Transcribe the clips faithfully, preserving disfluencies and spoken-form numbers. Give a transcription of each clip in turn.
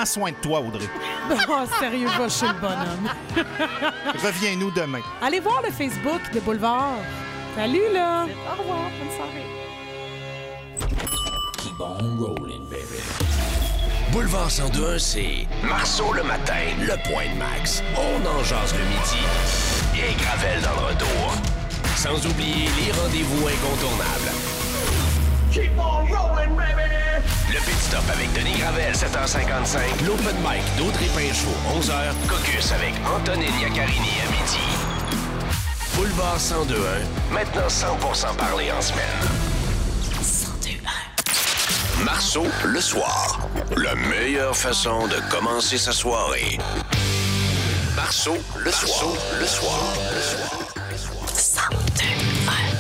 Prends soin de toi, Audrey. Oh, sérieux, va chez le bonhomme. Reviens-nous demain. Allez voir le Facebook de Boulevard. Salut, là. Au revoir. Bonne soirée. Keep on rolling, baby. Boulevard cent deux, c'est Marceau le matin, le point de Max. On en jase le midi. Et Gravel dans le retour. Sans oublier les rendez-vous incontournables. Keep on rolling, baby! Le Pit Stop avec Denis Gravel, sept heures cinquante-cinq. L'Open Mic d'Audrey Pinchot, onze heures. Caucus avec Antonine Iaccarini à midi. Boulevard cent deux un, maintenant cent pour cent parlé en semaine. cent deux un. Marceau, le soir. La meilleure façon de commencer sa soirée. Marceau, le soir. Marceau, le soir. Le soir. cent deux un.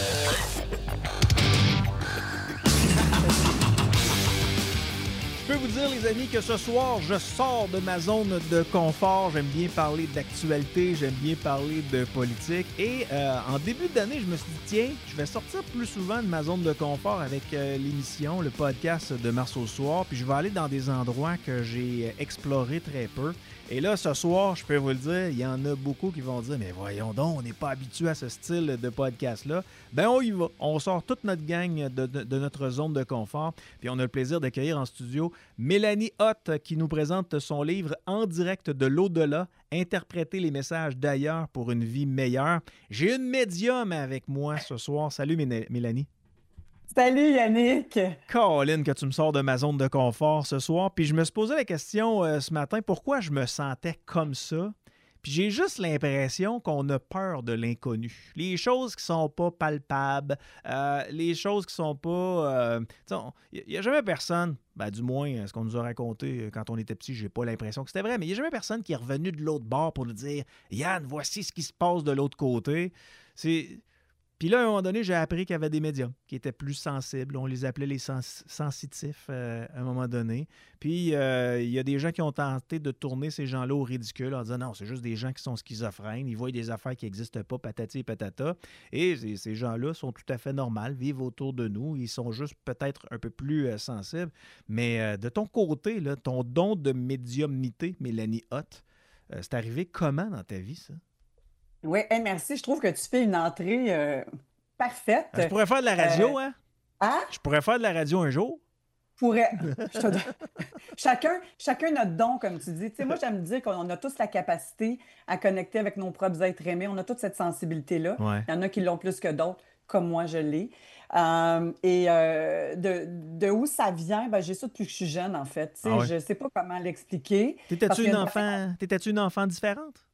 Je peux vous dire, les amis, que ce soir, je sors de ma zone de confort. J'aime bien parler d'actualité, j'aime bien parler de politique. Et euh, en début d'année, je me suis dit, tiens, je vais sortir plus souvent de ma zone de confort avec euh, l'émission, le podcast de Marceau Soir. Puis je vais aller dans des endroits que j'ai explorés très peu. Et là, ce soir, je peux vous le dire, il y en a beaucoup qui vont dire, mais voyons donc, on n'est pas habitué à ce style de podcast-là. Ben, on y va. On sort toute notre gang de, de, de notre zone de confort. Puis on a le plaisir d'accueillir en studio Mélanie Hott qui nous présente son livre En direct de l'au-delà, interpréter les messages d'ailleurs pour une vie meilleure. J'ai une médium avec moi ce soir. Salut Méné- Mélanie. Salut Yannick! Colin, que tu me sors de ma zone de confort ce soir. Puis je me suis posé la question euh, ce matin, pourquoi je me sentais comme ça? Puis j'ai juste l'impression qu'on a peur de l'inconnu. Les choses qui sont pas palpables, euh, les choses qui sont pas... Il n'y a jamais personne, ben, du moins, ce qu'on nous a raconté quand on était petit, j'ai pas l'impression que c'était vrai, mais il n'y a jamais personne qui est revenu de l'autre bord pour nous dire « Yann, voici ce qui se passe de l'autre côté. » C'est... Puis là, à un moment donné, j'ai appris qu'il y avait des médiums qui étaient plus sensibles. On les appelait les sens- sensitifs euh, à un moment donné. Puis, euh, il y a des gens qui ont tenté de tourner ces gens-là au ridicule en disant non, c'est juste des gens qui sont schizophrènes. Ils voient des affaires qui n'existent pas, patati et patata. Et ces, ces gens-là sont tout à fait normaux, vivent autour de nous. Ils sont juste peut-être un peu plus euh, sensibles. Mais euh, de ton côté, là, ton don de médiumnité, Mélanie Hott, euh, c'est arrivé comment dans ta vie, ça? Oui, hey, merci. Je trouve que tu fais une entrée euh, parfaite. Je pourrais faire de la radio, Euh, hein? Hein? Je pourrais faire de la radio un jour. Pourrait. Je te donne- chacun, chacun notre don, comme tu dis. Tu sais, moi, j'aime dire qu'on a tous la capacité à connecter avec nos propres êtres aimés. On a toute cette sensibilité-là. Ouais. Il y en a qui l'ont plus que d'autres, comme moi, je l'ai. Euh, et euh, de, de où ça vient? Ben, j'ai ça depuis que je suis jeune, en fait. Tu sais, Ah ouais. je ne sais pas comment l'expliquer. Parce T'étais-tu qu'il y une a une enfant, t'étais-tu une enfant différente?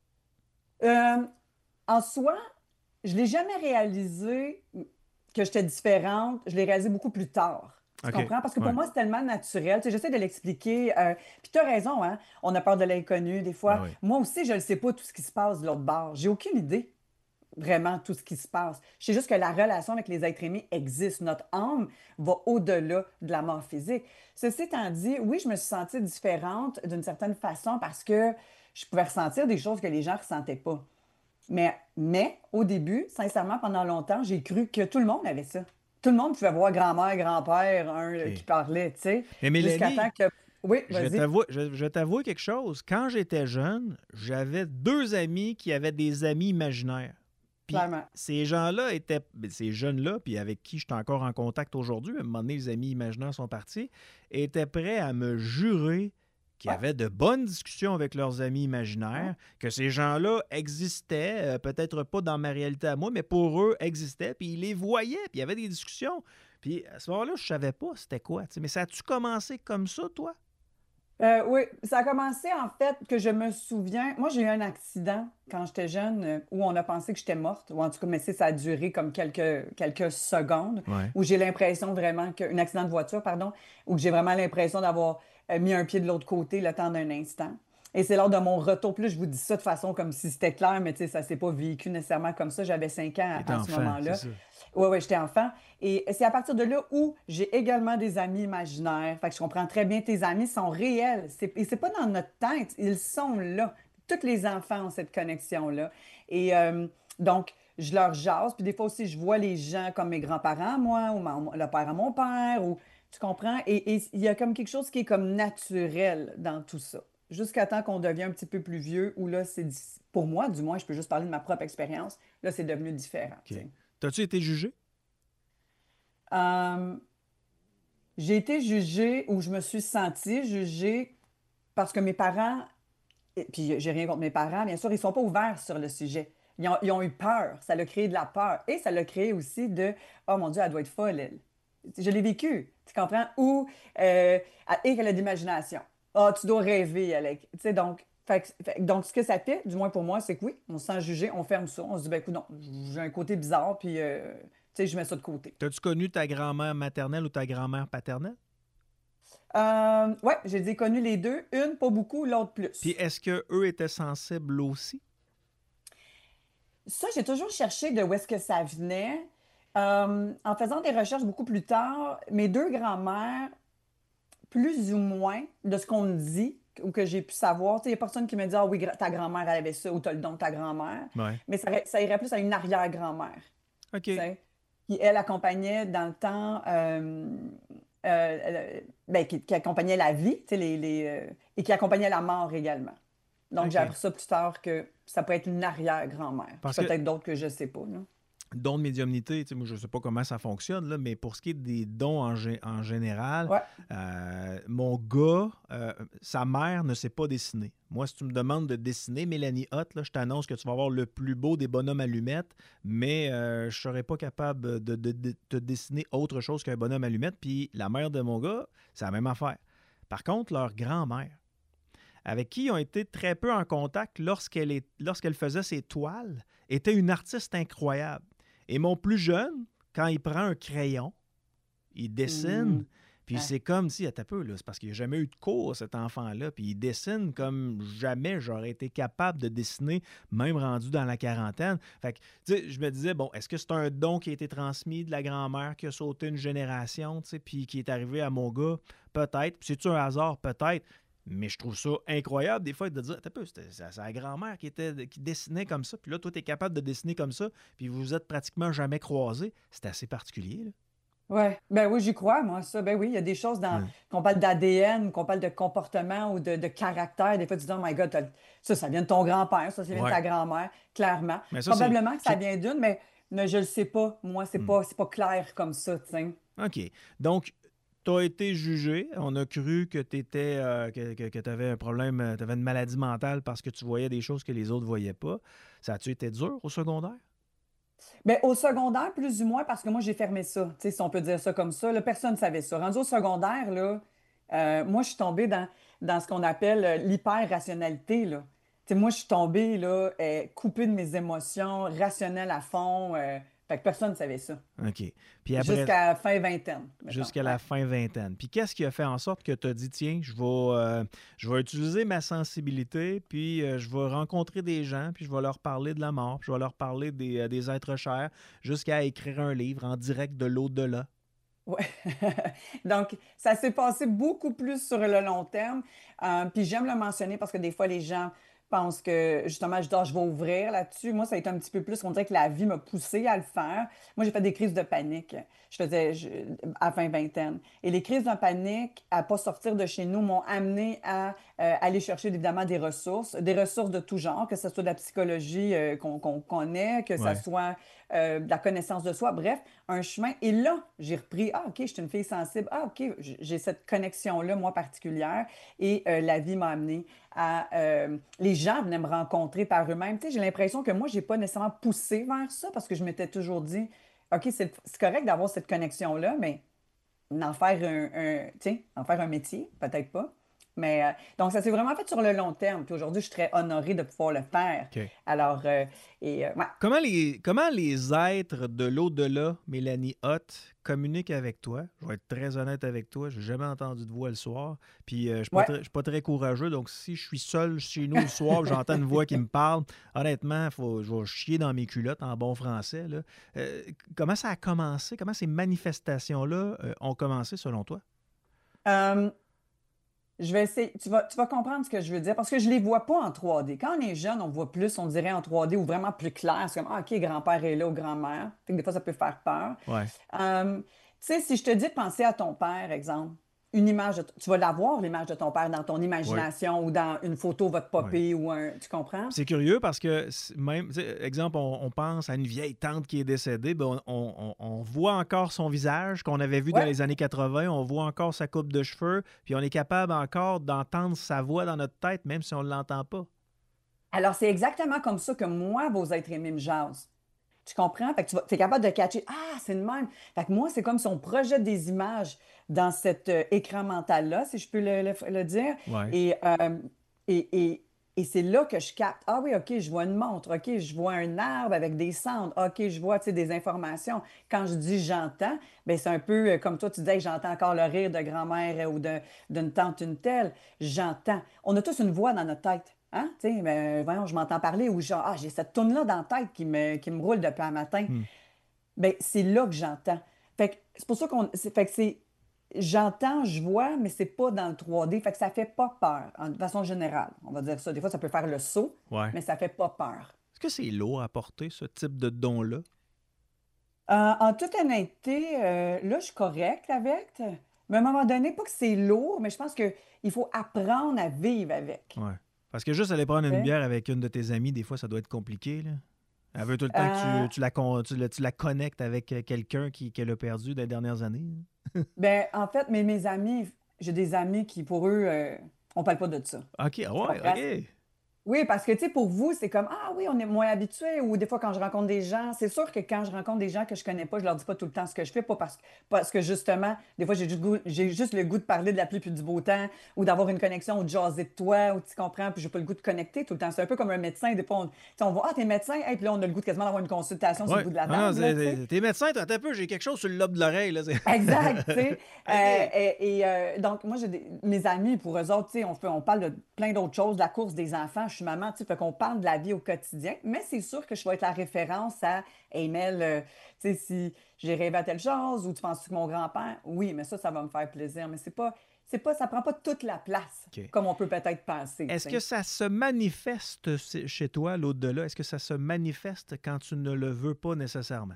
Euh, en soi, je l'ai jamais réalisé que j'étais différente. Je l'ai réalisé beaucoup plus tard. Tu OK. comprends? Parce que pour Ouais. moi, c'est tellement naturel. Tu sais, j'essaie de l'expliquer. euh, Puis tu as raison, hein? On a peur de l'inconnu des fois. Ben oui. Moi aussi, je ne sais pas tout ce qui se passe de l'autre bord. J'ai aucune idée vraiment tout ce qui se passe. Je sais juste que la relation avec les êtres aimés existe. Notre âme va au-delà de la mort physique. Ceci étant dit, oui, je me suis sentie différente d'une certaine façon parce que je pouvais ressentir des choses que les gens ne ressentaient pas. Mais, mais au début, sincèrement, pendant longtemps, j'ai cru que tout le monde avait ça. Tout le monde pouvait voir grand-mère, grand-père, un euh, OK. qui parlait, tu sais. Mais Mélanie, Jusqu'à temps que... Oui, Je vais vas-y. t'avouer- je- je vais t'avouer quelque chose. Quand j'étais jeune, j'avais deux amis qui avaient des amis imaginaires. Puis Clairement. ces gens-là étaient, ben, ces jeunes-là, puis avec qui je suis encore en contact aujourd'hui, à un moment donné, les amis imaginaires sont partis, étaient prêts à me jurer qu'ils Ouais. avaient de bonnes discussions avec leurs amis imaginaires, que ces gens-là existaient, euh, peut-être pas dans ma réalité à moi, mais pour eux, existaient, puis ils les voyaient, puis il y avait des discussions. Puis à ce moment-là, je savais pas c'était quoi. tu sais. Mais ça a-tu commencé comme ça, toi? Euh, oui, ça a commencé en fait que je me souviens. Moi, j'ai eu un accident quand j'étais jeune euh, où on a pensé que j'étais morte, ou en tout cas, mais c'est- ça a duré comme quelques, quelques secondes, Ouais. où j'ai l'impression vraiment que. Un accident de voiture, pardon, où j'ai vraiment l'impression d'avoir euh, mis un pied de l'autre côté le temps d'un instant. Et c'est lors de mon retour. Plus je vous dis ça de façon comme si c'était clair, mais tu sais, ça s'est pas vécu nécessairement comme ça. J'avais cinq ans T'étais à, à ce enfant, moment-là. c'est ça. Oui, oui, j'étais enfant. Et c'est à partir de là où j'ai également des amis imaginaires. Fait que je comprends très bien, tes amis sont réels. C'est- Et c'est pas dans notre tête, ils sont là. Tous les enfants ont cette connexion-là. Et euh, donc, je leur jase. Puis des fois aussi, je vois les gens comme mes grands-parents, moi, ou ma- le père à mon père, ou Tu comprends? Et et il y a comme quelque chose qui est comme naturel dans tout ça. Jusqu'à temps qu'on devient un petit peu plus vieux, où là, c'est dis- pour moi, du moins, je peux juste parler de ma propre expérience, là, c'est devenu différent. OK. tu sais. T'as-tu été jugé? Euh, j'ai été jugée ou je me suis sentie jugée parce que mes parents, et puis j'ai rien contre mes parents, bien sûr, ils sont pas ouverts sur le sujet. Ils ont, ils ont eu peur. Ça l'a créé de la peur. Et ça l'a créé aussi de oh mon Dieu, elle doit être folle, elle. Je l'ai vécu, tu comprends? Ou euh, et qu'elle a de l'imagination. Ah, tu dois rêver, Alec. Tu sais, donc, fait que- fait que- donc, ce que ça fait, du moins pour moi, c'est que oui, on se sent jugé, on ferme ça. On se dit, ben écoute, non, j'ai un côté bizarre, puis euh, tu sais, je mets ça de côté. T'as-tu connu ta grand-mère maternelle ou ta grand-mère paternelle? Euh, ouais, j'ai dit connu les deux. Une, pas beaucoup, l'autre plus. Puis est-ce qu'eux étaient sensibles aussi? Ça, j'ai toujours cherché de où est-ce que ça venait. Euh, en faisant des recherches beaucoup plus tard, mes deux grands-mères, plus ou moins, de ce qu'on me dit ou que j'ai pu savoir, tu sais, il n'y a personne qui me dit, ah oui, gra- ta grand-mère, elle avait ça, ou t'as le don de ta grand-mère. Ouais. Mais ça, irait- ça irait plus à une arrière-grand-mère, OK. tu sais, qui, elle, accompagnait dans le temps, euh, euh, euh, ben, qui, qui accompagnait la vie, tu sais, les, les, euh, et qui accompagnait la mort également. Donc, OK. j'ai appris ça plus tard que ça peut être une arrière-grand-mère. Parce Puis que- peut-être d'autres que je ne sais pas, là. Don de médiumnité, tu sais, moi, je ne sais pas comment ça fonctionne, là, mais pour ce qui est des dons en, gé- en général, Ouais. euh, mon gars, euh, sa mère ne sait pas dessiner. Moi, si tu me demandes de dessiner Mélanie Hott, là, je t'annonce que tu vas avoir le plus beau des bonhommes allumettes, mais euh, je ne serais pas capable de, de- de te dessiner autre chose qu'un bonhomme allumette. Puis la mère de mon gars, c'est la même affaire. Par contre, leur grand-mère, avec qui ils ont été très peu en contact lorsqu'elle est, lorsqu'elle faisait ses toiles, était une artiste incroyable. Et mon plus jeune, quand il prend un crayon, il dessine, Mm. puis Ouais. c'est comme si, attends un peu, là, c'est parce qu'il n'a jamais eu de cours, cet enfant-là, puis il dessine comme jamais j'aurais été capable de dessiner, même rendu dans la quarantaine. Fait que, tu sais, je me disais, bon, est-ce que c'est un don qui a été transmis de la grand-mère qui a sauté une génération, tu sais, puis qui est arrivé à mon gars? Peut-être. Puis c'est-tu un hasard? Peut-être. Mais je trouve ça incroyable, des fois, de dire, attends un peu, c'était- c'est c'est la grand-mère qui, était, qui dessinait comme ça, puis là, toi, tu es capable de dessiner comme ça, puis vous vous êtes pratiquement jamais croisés. C'est assez particulier, là. Ouais, ben oui, j'y crois, moi, ça. Ben oui, il y a des choses dans Ouais. qu'on parle d'A D N, qu'on parle de comportement ou de, de caractère. Des fois, tu dis, oh my God, t'as- ça, ça vient de ton grand-père, ça, ça vient Ouais. de ta grand-mère, clairement. Mais ça, c'est- Probablement que ça c'est- vient d'une, mais, mais je le sais pas. Moi, c'est Hmm. pas, c'est pas clair comme ça, tu sais. OK. Donc, tu as été jugé. On a cru que tu étais que, que, tu avais un problème, tu avais une maladie mentale parce que tu voyais des choses que les autres ne voyaient pas. Ça a-tu été dur au secondaire? Ben, au secondaire, plus ou moins, parce que moi, j'ai fermé ça, tu sais, si on peut dire ça comme ça. Là, personne ne savait ça. Rendu au secondaire, là, euh, moi, je suis tombée dans, dans ce qu'on appelle euh, l'hyper-rationalité, là. Tu sais, moi, je suis tombée, là, euh, coupée de mes émotions, rationnelle à fond. euh, fait que personne ne savait ça. OK. Puis après, Jusqu'à la fin vingtaine, mettons. jusqu'à la Ouais. fin vingtaine. Puis qu'est-ce qui a fait en sorte que tu as dit, tiens, je vais, euh, je vais utiliser ma sensibilité, puis euh, je vais rencontrer des gens, puis je vais leur parler de la mort, puis je vais leur parler des, euh, des êtres chers, jusqu'à écrire un livre en direct de l'au-delà. Ouais. Donc, ça s'est passé beaucoup plus sur le long terme. Euh, puis j'aime le mentionner parce que des fois, les gens pensent que, justement, je, dis, Ah, je vais ouvrir là-dessus. Moi, ça a été un petit peu plus, on dirait que la vie m'a poussé à le faire. Moi, j'ai fait des crises de panique. Je faisais je- à la fin vingtaine. Et les crises de panique, à pas sortir de chez nous, m'ont amené à euh, aller chercher, évidemment, des ressources, des ressources de tout genre, que ce soit de la psychologie euh, qu'on qu'on connaît, que Ouais. ce soit euh, de la connaissance de soi, bref, un chemin. Et là, j'ai repris, ah, OK, je suis une fille sensible. Ah, OK, j- j'ai cette connexion-là, moi, particulière. Et euh, la vie m'a amené à... euh, les gens venaient me rencontrer par eux-mêmes. Tu sais, j'ai l'impression que moi, j'ai pas nécessairement poussé vers ça parce que je m'étais toujours dit, OK, c'est c'est correct d'avoir cette connexion-là, mais d'en faire un, un, tu sais, en faire un métier, peut-être pas. Mais euh, donc, ça s'est vraiment fait sur le long terme. Puis aujourd'hui, je suis très honorée de pouvoir le faire. OK. Alors, euh, et euh, ouais. Comment les, comment les êtres de l'au-delà, Mélanie Hott, communiquent avec toi? Je vais être très honnête avec toi. Je n'ai jamais entendu de voix le soir. Puis euh, je ne suis, pas Ouais. très- je suis pas très courageux. Donc, si je suis seul chez nous le soir, j'entends une voix qui me parle, honnêtement, faut, je vais chier dans mes culottes en bon français, là. Euh, comment ça a commencé? Comment ces manifestations-là euh, ont commencé selon toi? Euh, je vais essayer. Tu vas, tu vas comprendre ce que je veux dire parce que je les vois pas en trois D. Quand on est jeune, on voit plus, on dirait en trois D ou vraiment plus clair. C'est comme, ah, OK, grand-père est là ou grand-mère. Fait que des fois, ça peut faire peur. Ouais. Euh, sais, si je te dis de penser à ton père, exemple, une image, de- tu vas l'avoir, l'image de ton père, dans ton Oui. imagination ou dans une photo va te Oui. popper ou un. Tu comprends? C'est curieux parce que c'est même, tu sais, exemple, on, on pense à une vieille tante qui est décédée, ben on, on- on- on voit encore son visage qu'on avait vu dans Ouais. les années quatre-vingt, on voit encore sa coupe de cheveux, puis on est capable encore d'entendre sa voix dans notre tête, même si on ne l'entend pas. Alors, c'est exactement comme ça que moi, vos êtres aimés me jasent. Tu comprends? Fait que tu es capable de catcher. Ah, c'est le même. Fait que moi, c'est comme si on projette des images dans cet euh, écran mental-là, si je peux le, le- le dire. Ouais. Et, euh, et, et, et c'est là que je capte. Ah oui, OK, je vois une montre. OK, je vois un arbre avec des cendres. OK, je vois, tu sais, des informations. Quand je dis j'entends, bien, c'est un peu euh, comme toi, tu disais que j'entends encore le rire de grand-mère euh, ou de- d'une tante, une telle. J'entends. On a tous une voix dans notre tête. Hein? Tu sais, ben, voyons, je m'entends parler ou genre, ah, j'ai cette tourne-là dans la tête qui me, qui me roule depuis un matin. Hmm. Ben, c'est là que j'entends. Fait que c'est pour ça qu'on. c'est- Fait que c'est. J'entends, je vois, mais c'est pas dans le trois D. Fait que ça fait pas peur, en- de façon générale. On va dire ça. Des fois, ça peut faire le saut, Ouais. mais ça fait pas peur. Est-ce que c'est lourd à porter, ce type de don-là? Euh, en toute honnêteté, euh, là, je suis correcte avec. Mais à un moment donné, pas que c'est lourd, mais je pense qu'il faut apprendre à vivre avec. Ouais. Parce que juste aller prendre une Ok? bière avec une de tes amies, des fois, ça doit être compliqué, là. Elle veut tout le temps Euh, que tu, tu la, con- tu, la- tu la connectes avec euh, quelqu'un qui, qu'elle a perdu dans les dernières années. Hein. ben, en fait, mes, mes amis, j'ai des amis qui, pour eux, euh, on parle pas de ça. OK, ah Tu ouais, comprends? OK. Oui, parce que, tu sais, pour vous, c'est comme, ah oui, on est moins habitué. Ou des fois, quand je rencontre des gens, c'est sûr que quand je rencontre des gens que je connais pas, je leur dis pas tout le temps ce que je fais, pas parce, parce que, justement, des fois, j'ai juste, goût- j'ai juste le goût de parler de la pluie puis du beau temps, ou d'avoir une connexion, ou de jaser de toi, ou tu comprends, puis j'ai pas le goût de connecter tout le temps. C'est un peu comme un médecin. Des fois, on, tu sais, on voit, ah, t'es médecin, et puis là, on a le goût de quasiment d'avoir une consultation sur le Ouais. bout de la Ah non, table, là, tu sais. c'est- t'es médecin, toi, attends un peu, j'ai quelque chose sur le lobe de l'oreille. Là. c'est- Exact, tu sais. Euh, OK. et et, euh, donc, moi, j'ai des- mes amis, pour eux autres, tu sais, on fait, on parle de plein d'autres choses, de la course des enfants. Je suis maman, tu sais, fait qu'on parle de la vie au quotidien. Mais c'est sûr que je vais être la référence à Hey Mel, euh, tu sais, si j'ai rêvé à telle chose ou tu penses que mon grand-père, oui, mais ça, ça va me faire plaisir. Mais c'est pas, c'est pas, ça prend pas toute la place OK. comme on peut peut-être penser, tu Est-ce sais. que ça se manifeste c- chez toi, l'au-delà? Est-ce que ça se manifeste quand tu ne le veux pas nécessairement?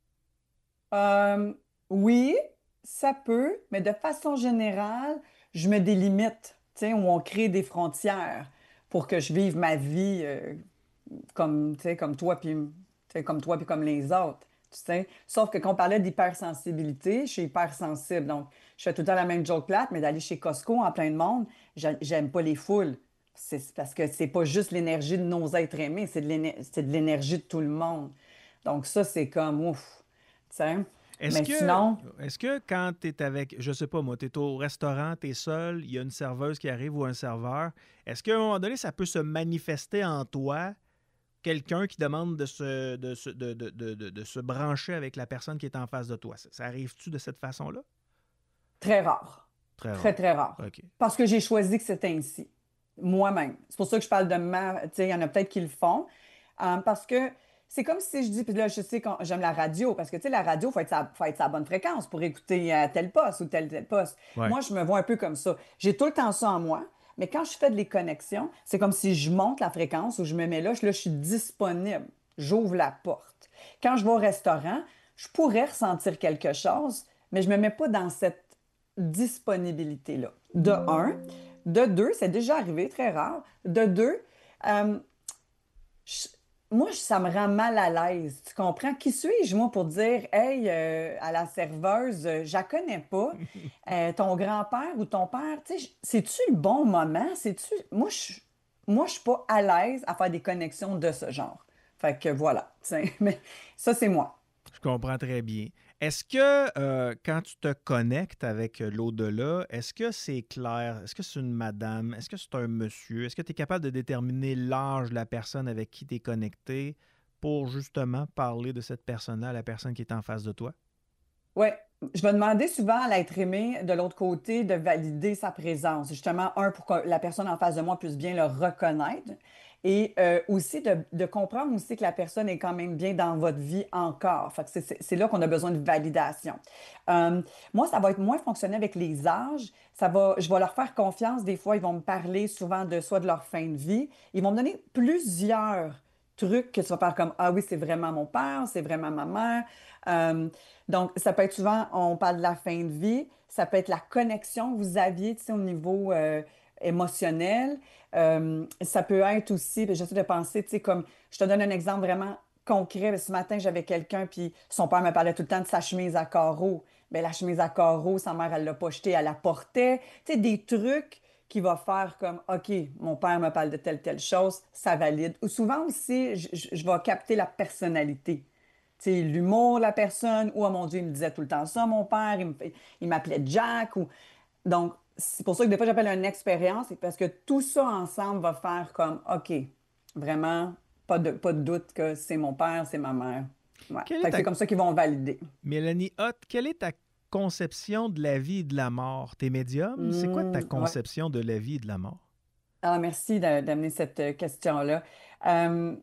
Euh, oui, ça peut, mais de façon générale, je me délimite, tu sais, où on crée des frontières pour que je vive ma vie euh, comme, tu sais, comme toi, puis tu sais, comme toi, puis comme les autres. Tu sais. Sauf que quand on parlait d'hypersensibilité, je suis hypersensible. Donc, je fais tout le temps la même joke plate, mais d'aller chez Costco en plein de monde, j'ai- j'aime pas les foules. C'est c'est parce que c'est pas juste l'énergie de nos êtres aimés, c'est de l'éner- c'est de l'énergie de tout le monde. Donc, ça, c'est comme ouf. Tu sais. Est-ce Mais que, sinon, est-ce que quand tu es avec, je sais pas moi, tu es au restaurant, tu es seul, il y a une serveuse qui arrive ou un serveur, est-ce qu'à un moment donné, ça peut se manifester en toi, quelqu'un qui demande de se, de, se- de, de- de- de- de se brancher avec la personne qui est en face de toi? Ça, ça arrive-tu de cette façon-là? très rare. Très Très, rare. très rare. OK. Parce que j'ai choisi que c'était ainsi. Moi-même. C'est pour ça que je parle de ma. Tu sais, il y en a peut-être qui le font. Euh, parce que c'est comme si je dis, puis là, je sais que j'aime la radio, parce que, tu sais, la radio, il faut être sa, faut être sa bonne fréquence pour écouter à tel poste ou tel, tel poste. Ouais. Moi, je me vois un peu comme ça. J'ai tout le temps ça en moi, mais quand je fais des connexions, c'est comme si je monte la fréquence ou je me mets là, je, là, je suis disponible. J'ouvre la porte. Quand je vais au restaurant, je pourrais ressentir quelque chose, mais je me mets pas dans cette disponibilité-là. De un. De deux, c'est déjà arrivé, très rare. De deux, euh, je- moi, je- ça me rend mal à l'aise. Tu comprends? Qui suis-je, moi, pour dire, hey, euh, à la serveuse, euh, je la connais pas, euh, ton grand-père ou ton père, tu sais, je- c'est-tu le bon moment? C'est-tu. Moi, je moi, je suis pas à l'aise à faire des connexions de ce genre. Fait que voilà. tu sais. Mais ça, c'est moi. Je comprends très bien. Est-ce que euh, quand tu te connectes avec euh, l'au-delà, est-ce que c'est clair? Est-ce que c'est une madame? Est-ce que c'est un monsieur? Est-ce que tu es capable de déterminer l'âge de la personne avec qui tu es connecté pour justement parler de cette personne-là à la personne qui est en face de toi? Oui, je vais demander souvent à l'être aimé de l'autre côté de valider sa présence. Justement, un, pour que la personne en face de moi puisse bien le reconnaître et euh, aussi de, de comprendre aussi que la personne est quand même bien dans votre vie encore. Fait que c'est c'est- c'est là qu'on a besoin de validation. Euh, Moi, ça va être moins fonctionner avec les âges. Ça va, je vais leur faire confiance. Des fois, ils vont me parler souvent de soit de leur fin de vie. Ils vont me donner plusieurs trucs que tu vas faire comme, ah oui, c'est vraiment mon père, c'est vraiment ma mère. Euh, donc, ça peut être souvent, on parle de la fin de vie, ça peut être la connexion que vous aviez, tu sais, au niveau euh, émotionnel. Euh, ça peut être aussi, puis j'essaie de penser, tu sais, comme, je te donne un exemple vraiment concret. Parce que ce matin, j'avais quelqu'un, puis son père me parlait tout le temps de sa chemise à carreaux. Bien, la chemise à carreaux, sa mère, elle l'a pas jetée, elle la portait. Tu sais, des trucs qui va faire comme, OK, mon père me parle de telle, telle chose, ça valide. Ou souvent aussi, je, je- je vais capter la personnalité. Tu sais, l'humour de la personne, ou, oh mon Dieu, il me disait tout le temps ça, mon père, il me fait- il m'appelait Jack, ou... Donc, c'est pour ça que des fois, j'appelle une expérience, c'est parce que tout ça ensemble va faire comme, OK, vraiment, pas de, pas de doute que c'est mon père, c'est ma mère. Ouais. Quelle est Fait que ta... c'est comme ça qu'ils vont valider. Mélanie Hott, quelle est ta conception de la vie et de la mort? T'es médium? C'est quoi ta Mmh, ouais. conception de la vie et de la mort? Ah, merci d'a- d'amener cette euh, question-là. Euh,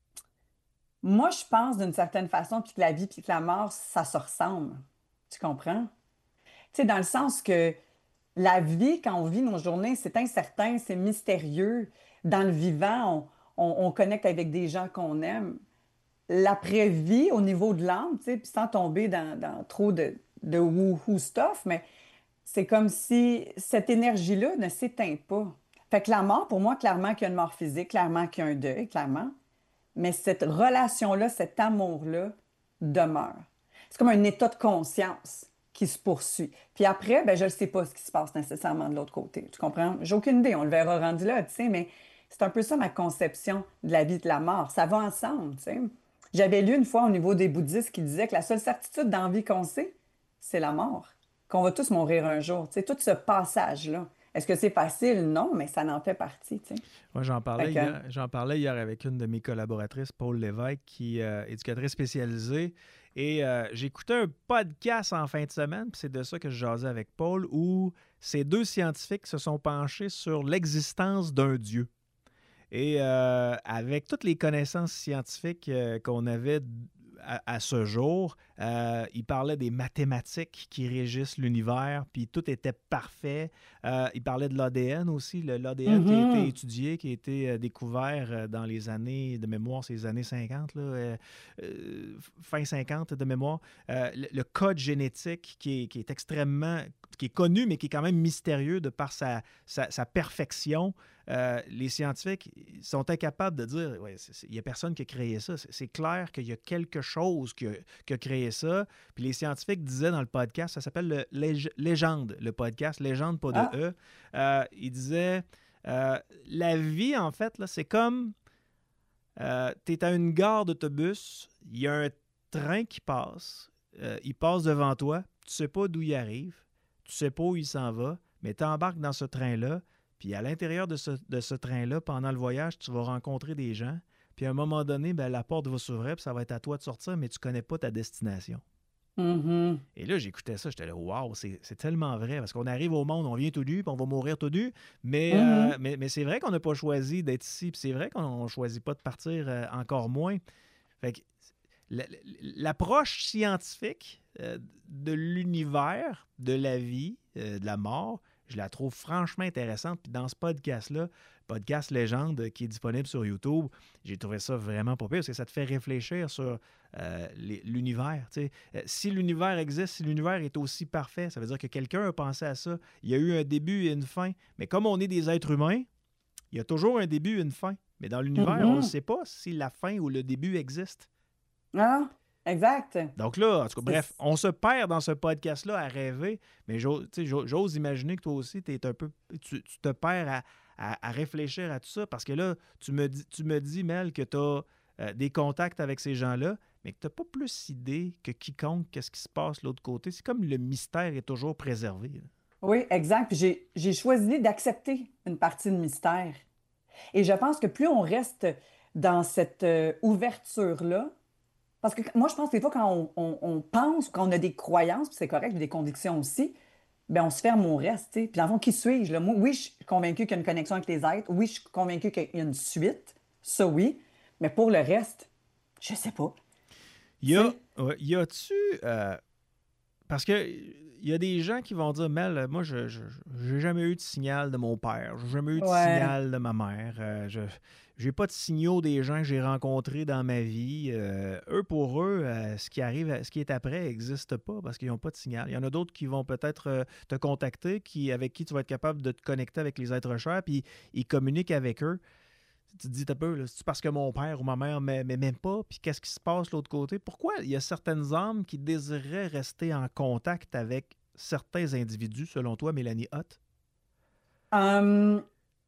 moi, je pense d'une certaine façon puis que la vie puis que la mort, ça se ressemble. Tu comprends? Tu sais, dans le sens que la vie, quand on vit nos journées, c'est incertain, c'est mystérieux. Dans le vivant, on, on- on connecte avec des gens qu'on aime. L'après-vie, au niveau de l'âme, tu sais, puis sans tomber dans, dans trop de, de woo-hoo stuff, mais c'est comme si cette énergie-là ne s'éteint pas. Fait que la mort, pour moi, clairement qu'il y a une mort physique, clairement qu'il y a un deuil, clairement. Mais cette relation-là, cet amour-là demeure. C'est comme un état de conscience qui se poursuit. Puis après, ben, je ne sais pas ce qui se passe nécessairement de l'autre côté. Tu comprends? J'ai aucune idée. On le verra rendu là, tu sais, mais c'est un peu ça ma conception de la vie et de la mort. Ça va ensemble, tu sais. J'avais lu une fois au niveau des bouddhistes qui disaient que la seule certitude dans la vie qu'on sait, c'est la mort. Qu'on va tous mourir un jour. Tu sais, tout ce passage-là. Est-ce que c'est facile? Non, mais ça en fait partie, tu sais. Moi, j'en parlais, Fait que- hier, j'en parlais hier avec une de mes collaboratrices, Paul Lévesque, qui est euh, éducatrice spécialisée. Et euh, j'écoutais un podcast en fin de semaine, puis c'est de ça que je jasais avec Paul, où ces deux scientifiques se sont penchés sur l'existence d'un Dieu. Et euh, avec toutes les connaissances scientifiques euh, qu'on avait à, à ce jour, euh, il parlait des mathématiques qui régissent l'univers, puis tout était parfait. Euh, il parlait de l'A D N aussi, le- l'A D N qui a Mhm. été étudié, qui a été euh, découvert euh, dans les années, de mémoire, c'est les années cinquante, là, euh, euh, fin cinquante de mémoire. Euh, le, le code génétique qui est, qui est extrêmement, qui est connu, mais qui est quand même mystérieux de par sa, sa, sa perfection. Euh, les scientifiques sont incapables de dire ouais, il n'y a personne qui a créé ça. C'est, c'est clair qu'il y a quelque chose qui a, qui a créé ça. Puis les scientifiques disaient dans le podcast, ça s'appelle le Lég- Légende, le podcast, Légende, pas de Ah. E. Euh, ils disaient euh, la vie, en fait, là, c'est comme euh, tu es à une gare d'autobus, il y a un train qui passe, euh, il passe devant toi, tu sais pas d'où il arrive, tu sais pas où il s'en va, mais tu embarques dans ce train-là. Puis à l'intérieur de ce, de ce train-là, pendant le voyage, tu vas rencontrer des gens. Puis à un moment donné, ben, la porte va s'ouvrir, puis ça va être à toi de sortir, mais tu ne connais pas ta destination. Mhm. Et là, j'écoutais ça, j'étais là, waouh, c'est, c'est tellement vrai, parce qu'on arrive au monde, on vient tout nu, puis on va mourir tout nu. Mais, Mhm. euh, mais, mais c'est vrai qu'on n'a pas choisi d'être ici, puis c'est vrai qu'on ne choisit pas de partir euh, encore moins. Fait que la- la- l'approche scientifique euh, de l'univers, de la vie, euh, de la mort, je la trouve franchement intéressante. Puis dans ce podcast-là, podcast Légende euh, qui est disponible sur YouTube, j'ai trouvé ça vraiment pas pire parce que ça te fait réfléchir sur euh, les- l'univers. Tu sais. Euh, si l'univers existe, si l'univers est aussi parfait, ça veut dire que quelqu'un a pensé à ça. Il y a eu un début et une fin. Mais comme on est des êtres humains, il y a toujours un début et une fin. Mais dans l'univers, Mhm. on ne sait pas si la fin ou le début existe. Ah, exact. Donc là, en tout cas, C'est- bref, on se perd dans ce podcast-là à rêver, mais j'ose, tu sais, j'ose- j'ose imaginer que toi aussi, t'es un peu, tu, tu te perds à, à- à réfléchir à tout ça, parce que là, tu me dis, tu me dis Mel, que tu as des contacts avec ces gens-là, mais que tu n'as pas plus idée que quiconque qu'est-ce qui se passe de l'autre côté. C'est comme le mystère est toujours préservé. là. Oui, exact. Puis j'ai, j'ai choisi d'accepter une partie de mystère. Et je pense que plus on reste dans cette euh, ouverture-là, parce que moi, je pense que des fois, quand on, on- on pense, quand on a des croyances, puis c'est correct, puis des convictions aussi, ben on se ferme au reste, tu sais. Puis dans le fond, qui suis-je, là? Moi, oui, je suis convaincue qu'il y a une connexion avec les êtres. Oui, je suis convaincue qu'il y a une suite. Ça, oui. Mais pour le reste, je sais pas. Y, a, C'est- ouais, y a-tu, euh, parce que il y a des gens qui vont dire, Mel, moi, je n'ai jamais eu de signal de mon père, j'ai jamais eu de Ouais. signal de ma mère, euh, je j'ai pas de signaux des gens que j'ai rencontrés dans ma vie. Euh, eux, pour eux, euh, ce qui arrive, ce qui est après n'existe pas parce qu'ils n'ont pas de signal. Il y en a d'autres qui vont peut-être euh, te contacter, qui, avec qui tu vas être capable de te connecter avec les êtres chers, puis ils communiquent avec eux. Tu te dis, t'as peu, là, c'est parce que mon père ou ma mère ne m'aiment pas, puis qu'est-ce qui se passe de l'autre côté? Pourquoi il y a certaines âmes qui désireraient rester en contact avec certains individus, selon toi, Mélanie Hott? Hum,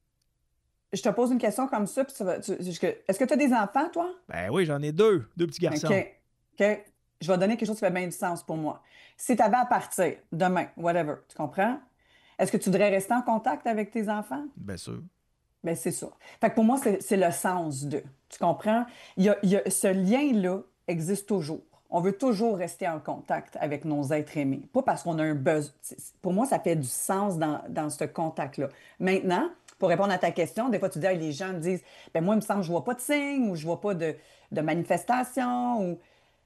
je te pose une question comme ça, puis tu vas- tu- est-ce que est-ce que tu as des enfants, toi? Ben oui, j'en ai deux, deux petits garçons. OK. OK. Je vais donner quelque chose qui fait bien du sens pour moi. Si tu avais à partir demain, whatever, tu comprends? Est-ce que tu voudrais rester en contact avec tes enfants? Bien sûr. Bien, c'est ça. Fait que pour moi, c'est c'est le sens de. Tu comprends? Il y a, il y a- ce lien-là existe toujours. On veut toujours rester en contact avec nos êtres aimés. Pas parce qu'on a un besoin. Pour moi, ça fait du sens dans, dans ce contact-là. Maintenant, pour répondre à ta question, des fois, tu dis, hey, les gens me disent, ben moi, il me semble que je vois pas de signes ou je vois pas de, de manifestation. Ou...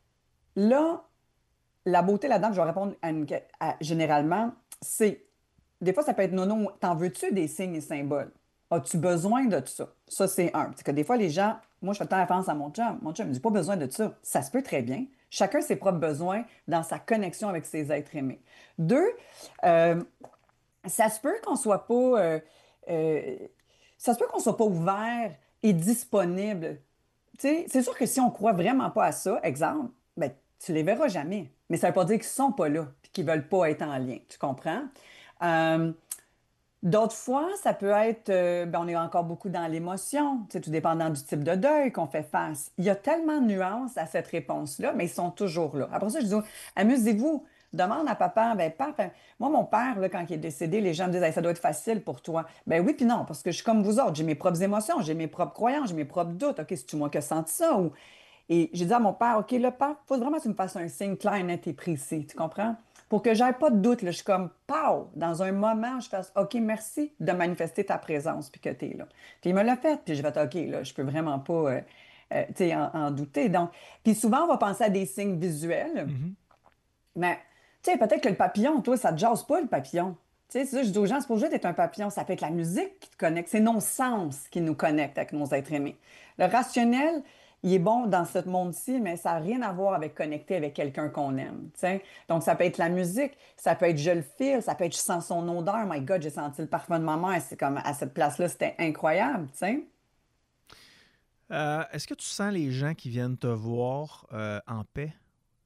Là, la beauté là-dedans, je vais répondre à une... à- généralement, c'est. Des fois, ça peut être non, non, t'en veux-tu des signes et symboles? As-tu besoin de ça? Ça, c'est un. C'est que des fois, les gens, moi, je fais tant référence à mon chum. Mon chum me dit pas besoin de ça. Ça se peut très bien. Chacun ses propres besoins dans sa connexion avec ses êtres aimés. Deux, euh, ça se peut qu'on soit pas. euh, euh, ça se peut qu'on soit pas ouvert et disponible. Tu sais, c'est sûr que si on croit vraiment pas à ça, exemple, ben, tu les verras jamais. Mais ça veut pas dire qu'ils sont pas là et qu'ils veulent pas être en lien. Tu comprends? Euh, D'autres fois, ça peut être, euh, ben, on est encore beaucoup dans l'émotion, tu sais, tout dépendant du type de deuil qu'on fait face. Il y a tellement de nuances à cette réponse-là, mais ils sont toujours là. Après ça, je dis, amusez-vous, demande à papa, ben papa, moi, mon père, là, quand il est décédé, les gens me disent, hey, ça doit être facile pour toi. Ben oui, puis non, parce que je suis comme vous autres, j'ai mes propres émotions, j'ai mes propres croyances, j'ai mes propres doutes. OK, c'est-tu moi qui ai senti ça? Ou... Et j'ai dit à mon père, OK, là, papa, il faut vraiment que tu me fasses un signe clair, net et précis, tu comprends? Pour que j'aie pas de doute, là, je suis comme, pow, dans un moment, je fasse, OK, merci de manifester ta présence, puis que tu es là. Puis il me l'a fait, puis j'ai fait, OK, là, je peux vraiment pas, euh, euh, tu sais, en, en douter. Donc, puis souvent, on va penser à des signes visuels, Mm-hmm. mais, tu sais, peut-être que le papillon, toi, ça te jase pas, le papillon. Tu sais, c'est ça, je dis aux gens, c'est pas obligé d'être un papillon, ça peut être la musique qui te connecte, c'est nos sens qui nous connectent avec nos êtres aimés. Le rationnel, il est bon dans ce monde-ci, mais ça n'a rien à voir avec connecter avec quelqu'un qu'on aime, tu sais. Donc, ça peut être la musique, ça peut être je le file, ça peut être je sens son odeur. My God, j'ai senti le parfum de ma mère. C'est comme à cette place-là, c'était incroyable, tu sais. Euh, est-ce que tu sens les gens qui viennent te voir euh, en paix?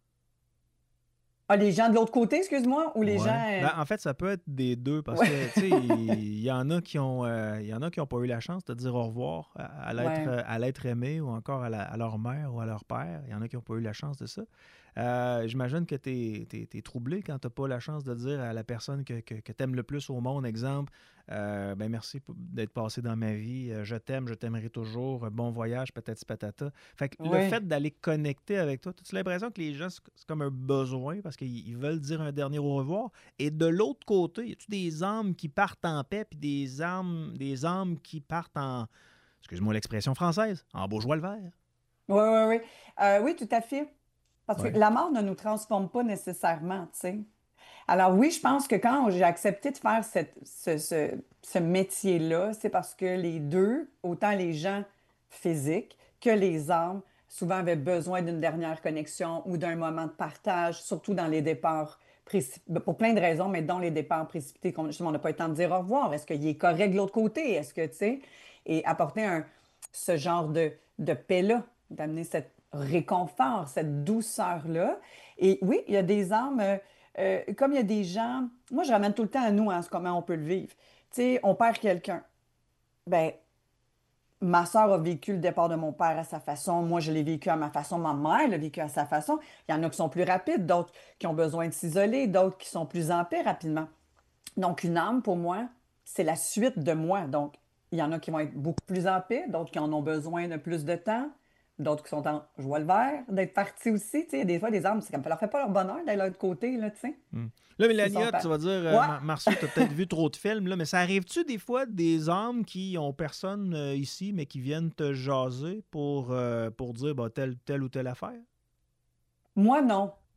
Ah, les gens de l'autre côté, excuse-moi, ou les Ouais. gens. euh, Ben, en fait, ça peut être des deux parce Ouais. que, tu sais, il y en a qui ont, euh, il y en a qui n'ont pas eu la chance de dire au revoir à, à l'être, Ouais. à l'être aimé ou encore à, la- à leur mère ou à leur père. Il y en a qui n'ont pas eu la chance de ça. Euh, j'imagine que tu es troublé quand tu n'as pas la chance de dire à la personne que, que, que tu aimes le plus au monde, exemple, euh, ben merci p- d'être passé dans ma vie, euh, je t'aime, je t'aimerai toujours, euh, bon voyage, patati patata. Fait que le Ouais. fait d'aller connecter avec toi, as-tu l'impression que les gens, c'est c'est comme un besoin parce qu'ils ils veulent dire un dernier au revoir? Et de l'autre côté, y a-tu des âmes qui partent en paix puis des âmes, des âmes qui partent en, excuse-moi l'expression française, en bourgeois le vert? Oui, oui, oui. Euh, oui, tout à fait. Parce Ouais. que la mort ne nous transforme pas nécessairement, tu sais. Alors oui, je pense que quand j'ai accepté de faire cette- ce, ce- ce métier-là, c'est parce que les deux, autant les gens physiques que les âmes, souvent avaient besoin d'une dernière connexion ou d'un moment de partage, surtout dans les départs précipités, pour plein de raisons, mais dans les départs précipités, qu'on justement, on n'a pas eu le temps de dire au revoir. Est-ce qu'il est correct de l'autre côté? Est-ce que, tu sais, et apporter un, ce genre de, de paix-là, d'amener cette réconfort, cette douceur-là. Et oui, il y a des âmes, euh, euh, comme il y a des gens, moi je ramène tout le temps à nous, hein, comment on peut le vivre. Tu sais, on perd quelqu'un. Ben, ma sœur a vécu le départ de mon père à sa façon, moi je l'ai vécu à ma façon, ma mère l'a vécu à sa façon. Il y en a qui sont plus rapides, d'autres qui ont besoin de s'isoler, d'autres qui sont plus en paix rapidement. Donc, une âme, pour moi, c'est la suite de moi. Donc, il y en a qui vont être beaucoup plus en paix, d'autres qui en ont besoin de plus de temps, d'autres qui sont en joie le vert, d'être partis aussi. Tu sais, des fois, des âmes, c'est comme ça leur fait pas leur bonheur d'être de l'autre côté, là, tu sais. Hmm. Là, Mélanie, C'est son Hott, père. tu vas dire, euh, Ouais. Mar- Marceau, tu as peut-être vu trop de films, là, mais ça arrive-tu des fois des âmes qui ont personne euh, ici, mais qui viennent te jaser pour, euh, pour dire bah, telle, telle ou telle affaire? Moi, non.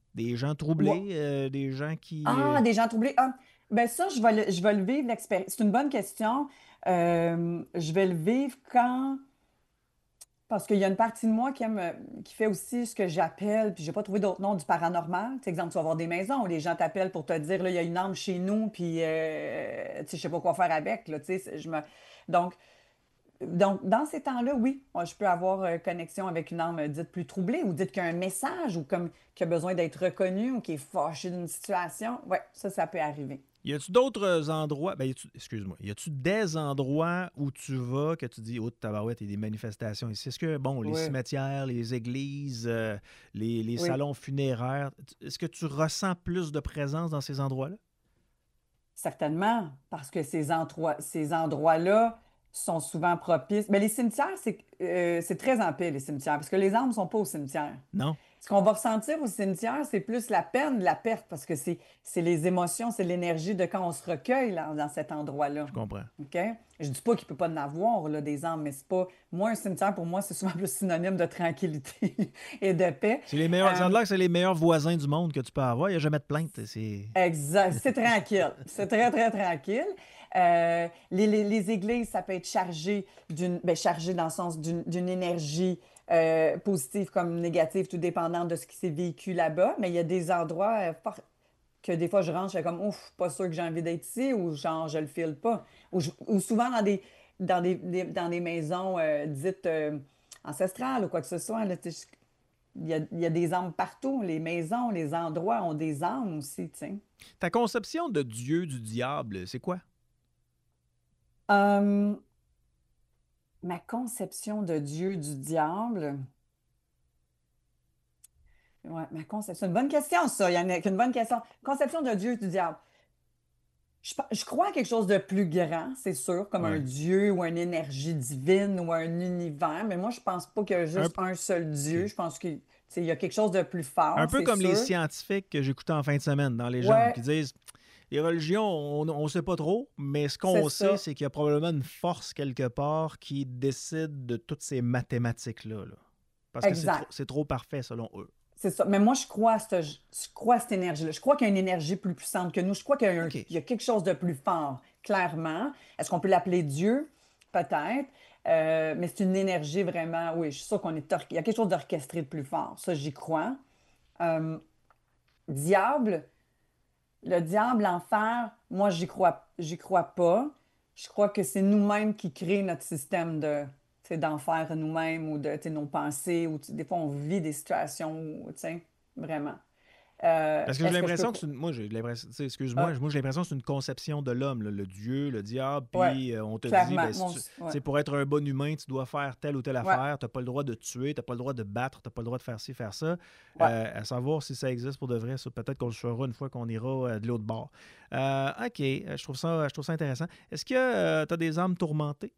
Des gens troublés, Ouais. euh, des gens qui... Ah, euh, des gens troublés. Ah, ben ça, je vais le, je vais le vivre, l'expérience. C'est une bonne question. Euh, je vais le vivre quand... Parce qu'il y a une partie de moi qui aime, euh, qui fait aussi ce que j'appelle, puis j'ai pas trouvé d'autre nom, du paranormal. Tu sais, exemple, tu vas voir des maisons où les gens t'appellent pour te dire, là, il y a une âme chez nous, puis, euh, tu sais, je sais pas quoi faire avec, là, tu sais, c'est- je me... Donc, donc, dans ces temps-là, oui, moi, je peux avoir euh, connexion avec une âme euh, dite plus troublée, ou dite qu'il y a un message, ou comme qui a besoin d'être reconnu, ou qui est fâché d'une situation. Ouais, ça, ça peut arriver. Y a-tu d'autres endroits, ben, y a-tu- excuse-moi, y a-tu des endroits où tu vas que tu dis, oh, tabarouette, il y a des manifestations ici? Est-ce que, bon, les Oui, cimetières, les églises, euh, les, les oui. salons funéraires, est-ce que tu ressens plus de présence dans ces endroits-là? Certainement, parce que ces endroits, ces endroits-là sont souvent propices. Mais les cimetières, c'est euh, c'est très en paix, les cimetières, parce que les âmes ne sont pas au cimetière. Non? Ce qu'on va ressentir au cimetière, c'est plus la peine, la perte, parce que c'est c'est les émotions, c'est l'énergie de quand on se recueille là, dans cet endroit-là. Je comprends. OK? Je dis pas qu'il peut pas en avoir, là, des âmes, mais c'est pas... Moi, un cimetière, pour moi, c'est souvent plus synonyme de tranquillité et de paix. C'est les meilleurs, ça a Euh, l'air que c'est les meilleurs voisins du monde que tu peux avoir. Il n'y a jamais de plainte. C'est... Exact. C'est tranquille. C'est très, très tranquille. Euh, les, les- les églises, ça peut être chargé d'une, ben, chargé dans le sens d'une d'une énergie euh, positive comme négative, tout dépendant de ce qui s'est vécu là-bas. Mais il y a des endroits euh, for- que des fois je rentre, je fais comme, ouf, pas sûr que j'ai envie d'être ici, ou genre, je le file pas. Ou, je- ou souvent dans des, dans des, des- dans des maisons euh, dites euh, ancestrales ou quoi que ce soit, là, tu sais, je- il y a, il y a des âmes partout. Les maisons, les endroits ont des âmes aussi, tu sais. Ta conception de Dieu, du diable, c'est quoi? Euh, ma conception de Dieu, du diable, ouais, ma conception, c'est une bonne question, ça, Yannick, une bonne question. Conception de Dieu, du diable. Je, pe- je crois à quelque chose de plus grand, c'est sûr, comme un Ouais. Dieu ou une énergie divine ou un univers, mais moi, je pense pas qu'il y a Un, juste un seul Dieu. OK. Je pense qu'il tu sais, il y a quelque chose de plus Un fort, peu c'est comme les sûr. scientifiques que j'écoutais en fin de semaine dans les gens qui Ouais, disent les religions, on ne sait pas trop, mais ce c'est qu'on sait, ça. c'est qu'il y a probablement une force quelque part qui décide de toutes ces mathématiques-là. Là. Parce que c'est trop, Exact. c'est trop parfait selon eux. C'est ça. Mais moi, je crois à cette, je crois à cette énergie-là. Je crois qu'il y a une énergie plus puissante que nous. Je crois qu'il y a, un- OK. il y a quelque chose de plus fort, clairement. Est-ce qu'on peut l'appeler Dieu? Peut-être. Euh, mais c'est une énergie vraiment, oui, je suis sûre qu'on est... or- Il y a quelque chose d'orchestré de plus fort. Ça, j'y crois. Euh, diable, le diable, l'enfer, moi, j'y crois, j'y crois pas. Je crois que c'est nous-mêmes qui créons notre système de, tu sais, d'enfer nous-mêmes ou de, tu sais, nos pensées. Ou, tu sais, des fois, on vit des situations où, tu sais, vraiment. Euh, Parce que j'ai est-ce que je peux... l'impression que cro- c'est une... Moi, j'ai l'impression... tu sais, excuse-moi, Ah, moi, j'ai l'impression que c'est une conception de l'homme, là, le Dieu, le diable, ouais, puis euh, on te dit, clairement. ben, si Mon... tu... tu Ouais, sais, pour être un bon humain, tu dois faire telle ou telle ouais, affaire, tu n'as pas le droit de tuer, tu n'as pas le droit de battre, tu n'as pas le droit de faire ci, faire ça. ouais. Euh, à savoir si ça existe pour de vrai, ça, peut-être qu'on le saura une fois qu'on ira euh, de l'autre bord. Euh, OK, euh, je trouve ça, je trouve ça intéressant. Est-ce que tu as des âmes tourmentées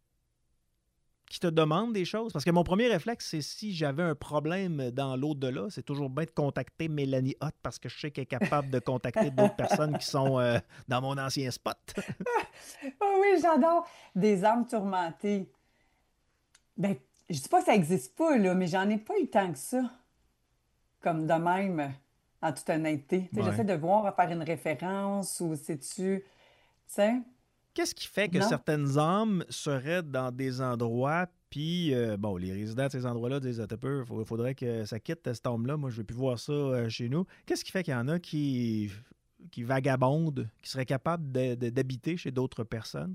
qui te demandent des choses? Parce que mon premier réflexe, c'est si j'avais un problème dans l'au-delà, c'est toujours bien de contacter Mélanie Hott parce que je sais qu'elle est capable de contacter d'autres personnes qui sont euh, dans mon ancien spot. Ah oui, j'adore. Des âmes tourmentées. Ben, je dis pas que ça existe pas, là, mais j'en ai pas eu tant que ça. Comme de même, en toute honnêteté. Tu sais, Ouais. j'essaie de voir, à faire une référence ou sais-tu, tu sais, Qu'est-ce qui fait que non? certaines âmes seraient dans des endroits, puis, euh, bon, les résidents de ces endroits-là disent, attends un peu, il faudrait que ça quitte cet homme-là, moi je ne veux plus voir ça euh, chez nous. Qu'est-ce qui fait qu'il y en a qui, qui vagabondent, qui seraient capables de- de- d'habiter chez d'autres personnes?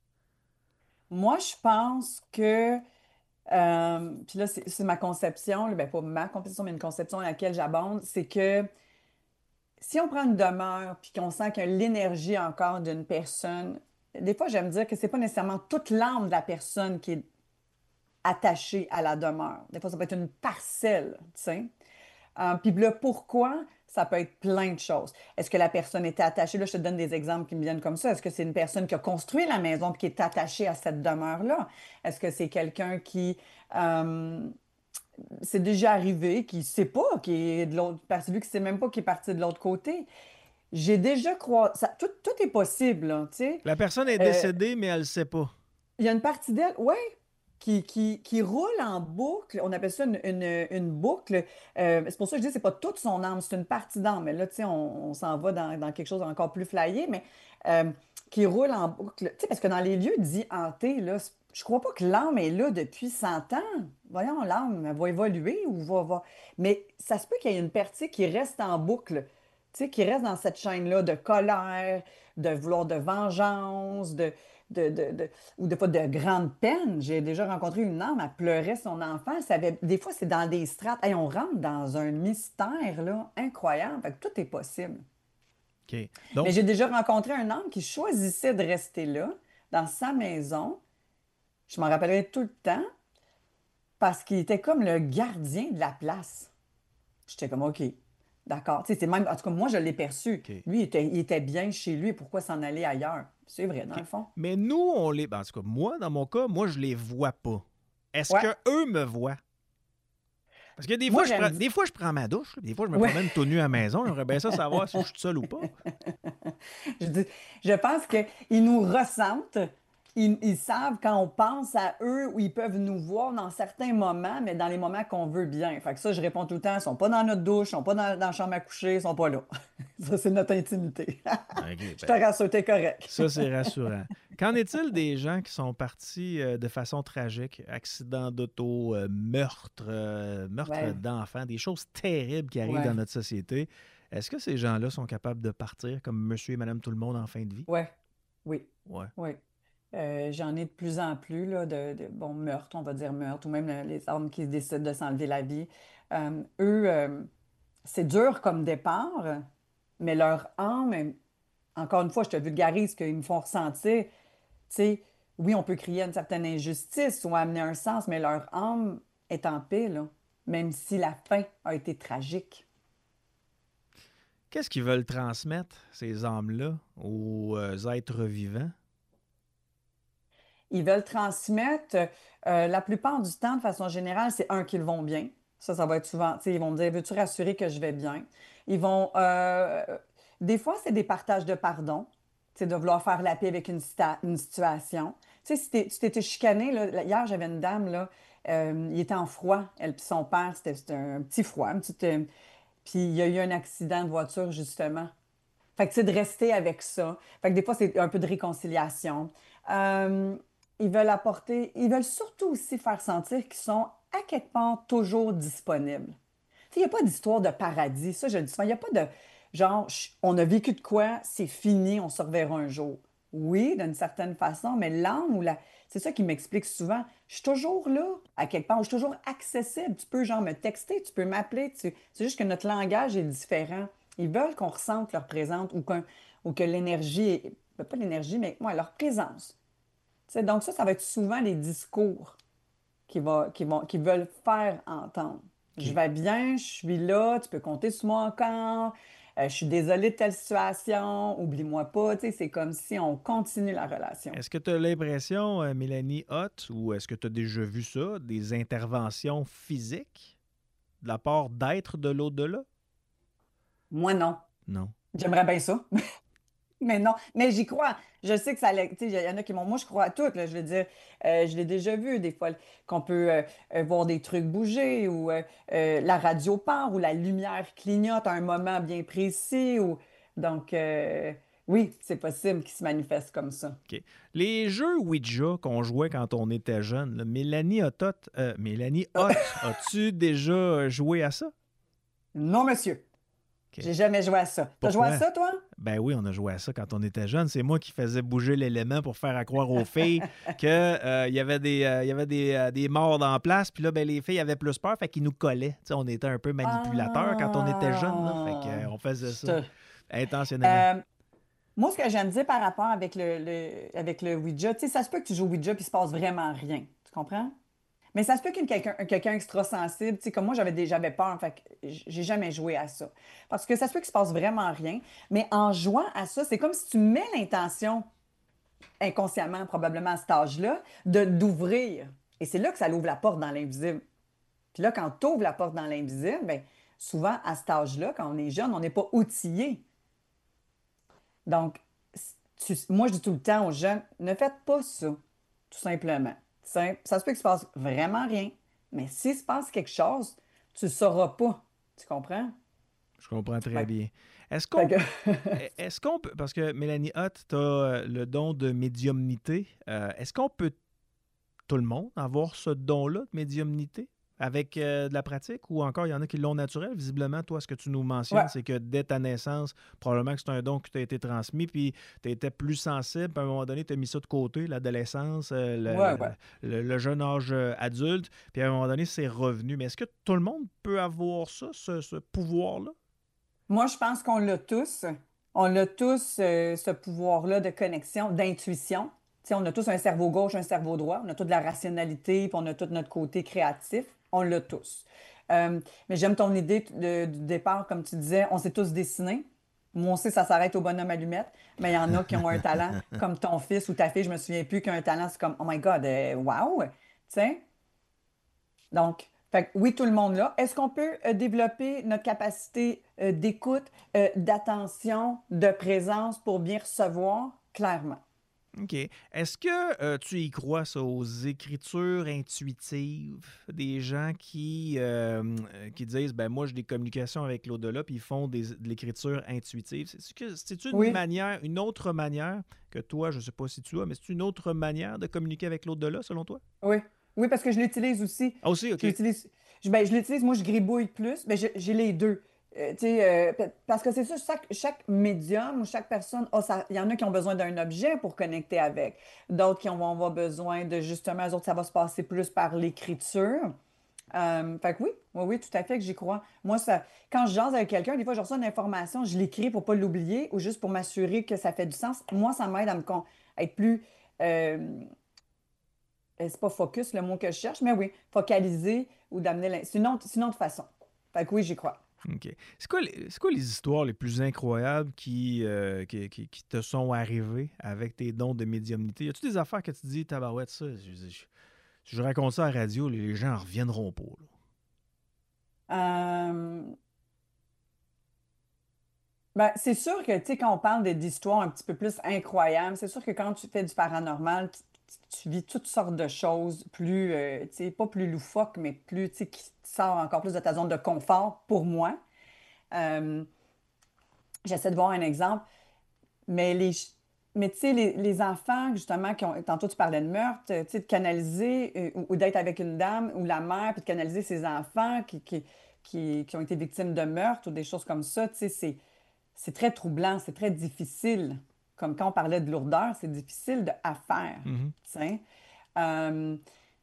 Moi, je pense que, euh, puis là, c'est c'est ma conception, là, ben pas ma conception, mais une conception à laquelle j'abonde, c'est que si on prend une demeure puis qu'on sent qu'il y a l'énergie encore d'une personne, des fois, j'aime dire que c'est pas nécessairement toute l'âme de la personne qui est attachée à la demeure. Des fois, ça peut être une parcelle, tu sais. Euh, puis le pourquoi, ça peut être plein de choses. Est-ce que la personne était attachée? Là, je te donne des exemples qui me viennent comme ça. Est-ce que c'est une personne qui a construit la maison puis qui est attachée à cette demeure-là? Est-ce que c'est quelqu'un qui... euh, c'est déjà arrivé, qui ne sait pas, qui est de l'autre... Parce que vu qu'il ne sait même pas qu'il est parti de l'autre côté. J'ai déjà croisé... ça- Tout, tout est possible, là, tu sais. La personne est Euh, décédée, mais elle ne le sait pas. Il y a une partie d'elle... Oui, qui, qui, qui roule en boucle. On appelle ça une, une- une boucle. Euh, c'est pour ça que je dis que c'est pas toute son âme, c'est une partie d'âme. Mais là, tu sais, on, on s'en va dans, dans quelque chose d'encore plus flyé, mais euh, qui roule en boucle. Tu sais, parce que dans les lieux dits hantés, là, c'est- je crois pas que l'âme est là depuis cent ans. Voyons, l'âme, elle va évoluer ou va, va... Mais ça se peut qu'il y ait une partie qui reste en boucle, tu sais, qui reste dans cette chaîne-là de colère, de vouloir de vengeance, de, de, de, de- ou des fois de grande peine. J'ai déjà rencontré une âme, elle pleurait son enfant. Ça avait- des fois, c'est dans des strates. Hey, on rentre dans un mystère là, incroyable. Fait que tout est possible. OK. Mais Donc, j'ai déjà rencontré un homme qui choisissait de rester là, dans sa maison. Je m'en rappellerai tout le temps parce qu'il était comme le gardien de la place. J'étais comme, OK, d'accord. Tu sais, c'est même, en tout cas, moi, je l'ai perçu. OK. Lui, il était, il était bien chez lui. Pourquoi s'en aller ailleurs? C'est vrai, dans le fond. mais nous, on les. ben, en tout cas, moi, dans mon cas, moi, je les vois pas. Est-ce Ouais. que eux me voient? Parce que des Moi, fois, je j'aime prends, des fois, je prends ma douche. Des fois, je me Ouais. promène tout nu à la maison. J'aimerais bien ça savoir si je suis seul ou pas. Je dis- je pense qu'ils nous ressentent. Ils, ils savent quand on pense à eux ou ils peuvent nous voir dans certains moments, mais dans les moments qu'on veut bien. Fait que ça, je réponds tout le temps, ils sont pas dans notre douche, ils sont pas dans, dans la chambre à coucher, ils sont pas là. Ça, c'est notre intimité. OK, Je te ben, rassure, t'es correct. ça, c'est rassurant. Qu'en est-il des gens qui sont partis euh, de façon tragique? Accident d'auto, euh, meurtre, euh, meurtre Ouais. d'enfants, des choses terribles qui arrivent Ouais. dans notre société. Est-ce que ces gens-là sont capables de partir comme monsieur et madame tout le monde en fin de vie? Ouais, oui, Ouais. oui. Euh, j'en ai de plus en plus là, de, de bon, meurtres, on va dire meurtres, ou même euh, les hommes qui décident de s'enlever la vie. Euh, eux, euh, c'est dur comme départ, mais leur âme, est- encore une fois, je te vulgarise ce qu'ils me font ressentir. Tu sais, oui, on peut crier une certaine injustice ou amener un sens, mais leur âme est en paix, là, même si la fin a été tragique. Qu'est-ce qu'ils veulent transmettre, ces âmes-là, aux euh, êtres vivants? Ils veulent transmettre, euh, la plupart du temps, de façon générale, c'est un, qu'ils vont bien. Ça, ça va être souvent, tu sais, ils vont me dire, veux-tu rassurer que je vais bien? Ils vont, euh, des fois, c'est des partages de pardon, tu sais, de vouloir faire la paix avec une, sita- une situation. Tu sais, si t'es- tu t'étais chicané, là, là, hier, j'avais une dame, là, euh, il était en froid, elle puis son père, c'était c'était un petit froid, un petit, euh, puis il y a eu un accident de voiture, justement. Fait que, tu sais, de rester avec ça. Fait que des fois, c'est un peu de réconciliation. Euh, ils veulent apporter, ils veulent surtout aussi faire sentir qu'ils sont à quelque part toujours disponibles. Tu sais, il n'y a pas d'histoire de paradis. Ça, je le dis souvent. Il n'y a pas de genre, ch- on a vécu de quoi, c'est fini, on se reverra un jour. Oui, d'une certaine façon, mais l'âme ou la. C'est ça qui m'explique souvent. Je suis toujours là, à quelque part, je suis toujours accessible. Tu peux, genre, me texter, tu peux m'appeler. tu- C'est juste que notre langage est différent. Ils veulent qu'on ressente leur présence ou, qu'un- ou que l'énergie, est- ben, pas l'énergie, mais ouais, leur présence. Tu sais, donc ça, ça va être souvent les discours qui, va, qui, vont, qui veulent faire entendre. Je OK. vais bien, je suis là, tu peux compter sur moi encore, euh, je suis désolée de telle situation, oublie-moi pas. Tu sais, c'est comme si on continue la relation. Est-ce que tu as l'impression, euh, Mélanie Hott, ou est-ce que tu as déjà vu ça, des interventions physiques de la part d'êtres de l'au-delà? Moi, non. Non. J'aimerais bien ça. Mais non, mais j'y crois. Je sais que ça allait. Tu sais, il y en a qui m'ont. Moi, je crois à tout, là. Je veux dire, euh, je l'ai déjà vu des fois qu'on peut euh, euh, voir des trucs bouger ou euh, euh, la radio part ou la lumière clignote à un moment bien précis. Ou... Donc, euh, oui, c'est possible qu'ils se manifestent comme ça. OK. Les jeux Ouija qu'on jouait quand on était jeune, là, Mélanie Hott, euh, Mélanie Hott, as-tu déjà joué à ça? Non, monsieur. OK. J'ai jamais joué à ça. T'as joué à Pourquoi? ça, toi? Ben oui, on a joué à ça quand on était jeune. C'est moi qui faisais bouger l'élément pour faire à croire aux filles qu'il y avait, des, euh, il y avait des, euh, des morts dans la place. Puis là, ben, les filles avaient plus peur, fait qu'ils nous collaient. Tu sais, on était un peu manipulateurs quand on était jeunes. Là, fait que, euh, on faisait Je ça te- intentionnellement. Euh, moi, ce que j'aime dire par rapport avec le, le- avec le Ouija, tu sais, ça se peut que tu joues au Ouija puis il se passe vraiment rien. Tu comprends? Mais ça se peut qu'une quelqu'un un quelqu'un extra-sensible, tu sais, comme moi, j'avais des- j'avais peur, fait que j- j'ai jamais joué à ça. Parce que ça se peut qu'il se passe vraiment rien, mais en jouant à ça, c'est comme si tu mets l'intention, inconsciemment, probablement à cet âge-là, de d'ouvrir. Et c'est là que ça l'ouvre la porte dans l'invisible. Puis là, quand tu ouvres la porte dans l'invisible, bien, souvent, à cet âge-là, quand on est jeune, on n'est pas outillé. Donc, tu- moi, je dis tout le temps aux jeunes, ne faites pas ça, tout simplement. T'sais, ça se peut qu'il se passe vraiment rien. Mais s'il se passe quelque chose, tu ne sauras pas. Tu comprends? Je comprends très Fait, bien. Est-ce fait qu'on que... est-ce qu'on peut, parce que Mélanie Hutt, tu as le don de médiumnité, euh, est-ce qu'on peut, tout le monde, avoir ce don-là de médiumnité avec euh, de la pratique ou encore il y en a qui l'ont naturel? Visiblement, toi, ce que tu nous mentionnes, Ouais, c'est que dès ta naissance, probablement que c'est un don qui t'a été transmis, puis tu étais plus sensible, puis à un moment donné, tu as mis ça de côté, l'adolescence, euh, le, ouais, le- ouais. le- le jeune âge euh, adulte, puis à un moment donné, c'est revenu. Mais est-ce que tout le monde peut avoir ça, ce, ce pouvoir-là? Moi, je pense qu'on l'a tous. On l'a tous, euh, ce pouvoir-là de connexion, d'intuition. Tu sais, on a tous un cerveau gauche, un cerveau droit. On a toute la rationalité, puis on a tout notre côté créatif. On l'a tous. Euh, mais j'aime ton idée de- du départ, comme tu disais, on s'est tous dessinés. Moi aussi, ça s'arrête au bonhomme allumette. Mais il y en a qui ont un talent, comme ton fils ou ta fille, je me souviens plus, qui a un talent, c'est comme, oh my God, euh, wow! Tu sais? Donc, fait que oui, tout le monde là. Est-ce qu'on peut euh, développer notre capacité euh, d'écoute, euh, d'attention, de présence pour bien recevoir? Clairement. OK. Est-ce que euh, tu y crois, ça, aux écritures intuitives des gens qui, euh, euh, qui disent, ben moi, j'ai des communications avec l'au-delà, puis ils font des- de l'écriture intuitive? C'est-tu que- c'est-tu une Oui, manière, une autre manière que toi, je ne sais pas si tu as, mais c'est une autre manière de communiquer avec l'au-delà, selon toi? oui. Oui, parce que je l'utilise aussi. Ah aussi, Je OK. l'utilise. Je, ben, je l'utilise, moi, je gribouille plus, mais je- j'ai les deux. Euh, tu sais, euh, pa- parce que c'est ça, chaque, chaque médium ou chaque personne, a sa- il y en a qui ont besoin d'un objet pour connecter avec. D'autres qui vont avoir besoin de, justement, eux autres, ça va se passer plus par l'écriture. Euh, fait que oui, oui, oui, tout à fait que j'y crois. Moi, ça, quand je jase avec quelqu'un, des fois, je reçois une information, je l'écris pour pas l'oublier ou juste pour m'assurer que ça fait du sens. Moi, ça m'aide à me con- à être plus, euh, euh, c'est pas focus le mot que je cherche, mais oui, focaliser ou d'amener. l'in- C'est une autre, c'est une autre façon. Fait que oui, j'y crois. OK. C'est quoi, les- c'est quoi les histoires les plus incroyables qui, euh, qui, qui- qui te sont arrivées avec tes dons de médiumnité? Y a-tu des affaires que tu te dis, tabarouette, ça, je, je- je- si je raconte ça à la radio, les gens en reviendront pas, là. Euh, ben, c'est sûr que, tu sais, quand on parle de- d'histoires un petit peu plus incroyables, c'est sûr que quand tu fais du paranormal, tu, tu- tu vis toutes sortes de choses plus, euh, tu sais, pas plus loufoques, mais plus, tu sais, qui te sort encore plus de ta zone de confort pour moi. Euh, J'essaie de voir un exemple. Mais les, ch- mais tu sais, les, les enfants, justement, qui ont, tantôt tu parlais de meurtre, tu sais, de canaliser euh, ou, ou d'être avec une dame ou la mère, puis de canaliser ses enfants qui, qui, qui, qui ont été victimes de meurtre ou des choses comme ça, tu sais, c'est, c'est très troublant, c'est très difficile. Comme quand on parlait de lourdeur, c'est difficile de, à faire, Mhm. tu sais. Euh,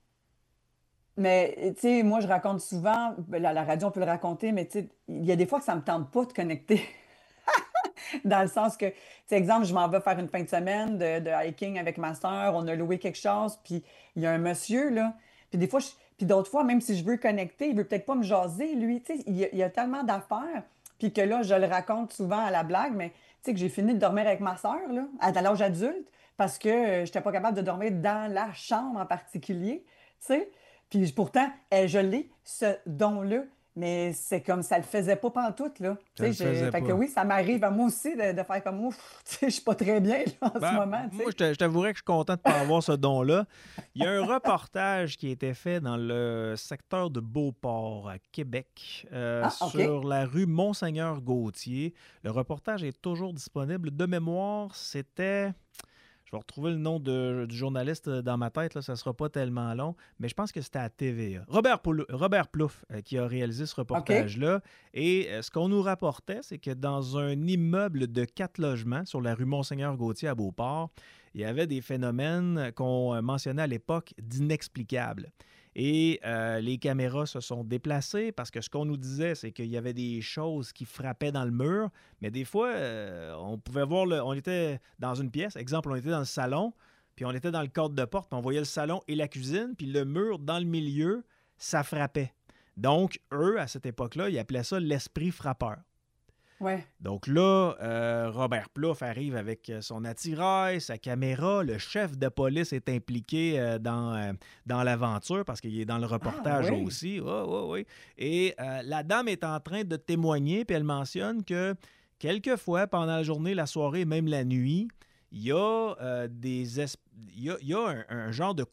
mais, tu sais, moi, je raconte souvent, ben, la, la radio, on peut le raconter, mais tu sais, il y a des fois que ça me tente pas de connecter. Dans le sens que, tu sais, exemple, je m'en vais faire une fin de semaine de, de hiking avec ma sœur, on a loué quelque chose, puis il y a un monsieur, là. Puis des fois, je- puis d'autres fois, même si je veux connecter, il veut peut-être pas me jaser, lui. Tu sais, il y a, il y a tellement d'affaires. Puis que là, je le raconte souvent à la blague, mais tu sais, que j'ai fini de dormir avec ma sœur, là, à à l'âge adulte, parce que je n'étais pas capable de dormir dans la chambre en particulier, tu sais. Puis pourtant, elle, je l'ai, ce don-là. Mais c'est comme ça le faisait pas pantoute, là. Ça Tu le sais, j'ai- faisait fait que pas. oui, ça m'arrive à moi aussi de, de faire comme ouf, tu sais, je suis pas très bien là, en ce Ben, moment, tu moi, sais. je t'a- je t'avouerais que je suis content de ne pas avoir ce don-là. Il y a un reportage qui a été fait dans le secteur de Beauport, à Québec, euh, Ah, OK. sur la rue Monseigneur-Gauthier. Le reportage est toujours disponible. De mémoire, c'était... Je vais retrouver le nom de- du journaliste dans ma tête, là, ça ne sera pas tellement long, mais je pense que c'était à T V A. Robert, Poulou- Robert Plouffe euh, qui a réalisé ce OK. reportage-là. Et euh, ce qu'on nous rapportait, c'est que dans un immeuble de quatre logements sur la rue Monseigneur-Gauthier à Beauport, il y avait des phénomènes qu'on euh, mentionnait à l'époque d'inexplicables. Et euh, les caméras se sont déplacées parce que ce qu'on nous disait, c'est qu'il y avait des choses qui frappaient dans le mur, mais des fois, euh, on pouvait voir, le, on était dans une pièce, exemple, on était dans le salon, puis on était dans le cadre de porte, puis on voyait le salon et la cuisine, puis le mur dans le milieu, ça frappait. Donc, eux, à cette époque-là, ils appelaient ça l'esprit frappeur. Ouais. Donc là, euh, Robert Plouffe arrive avec euh, son attirail, sa caméra. Le chef de police est impliqué euh, dans, euh, dans l'aventure parce qu'il est dans le Ah, reportage oui. aussi. Oui, oui, oui. Et euh, la dame est en train de témoigner, puis elle mentionne que quelquefois, pendant la journée, la soirée, même la nuit, il y a, euh, des es- il y a, il y a un, un genre de coup de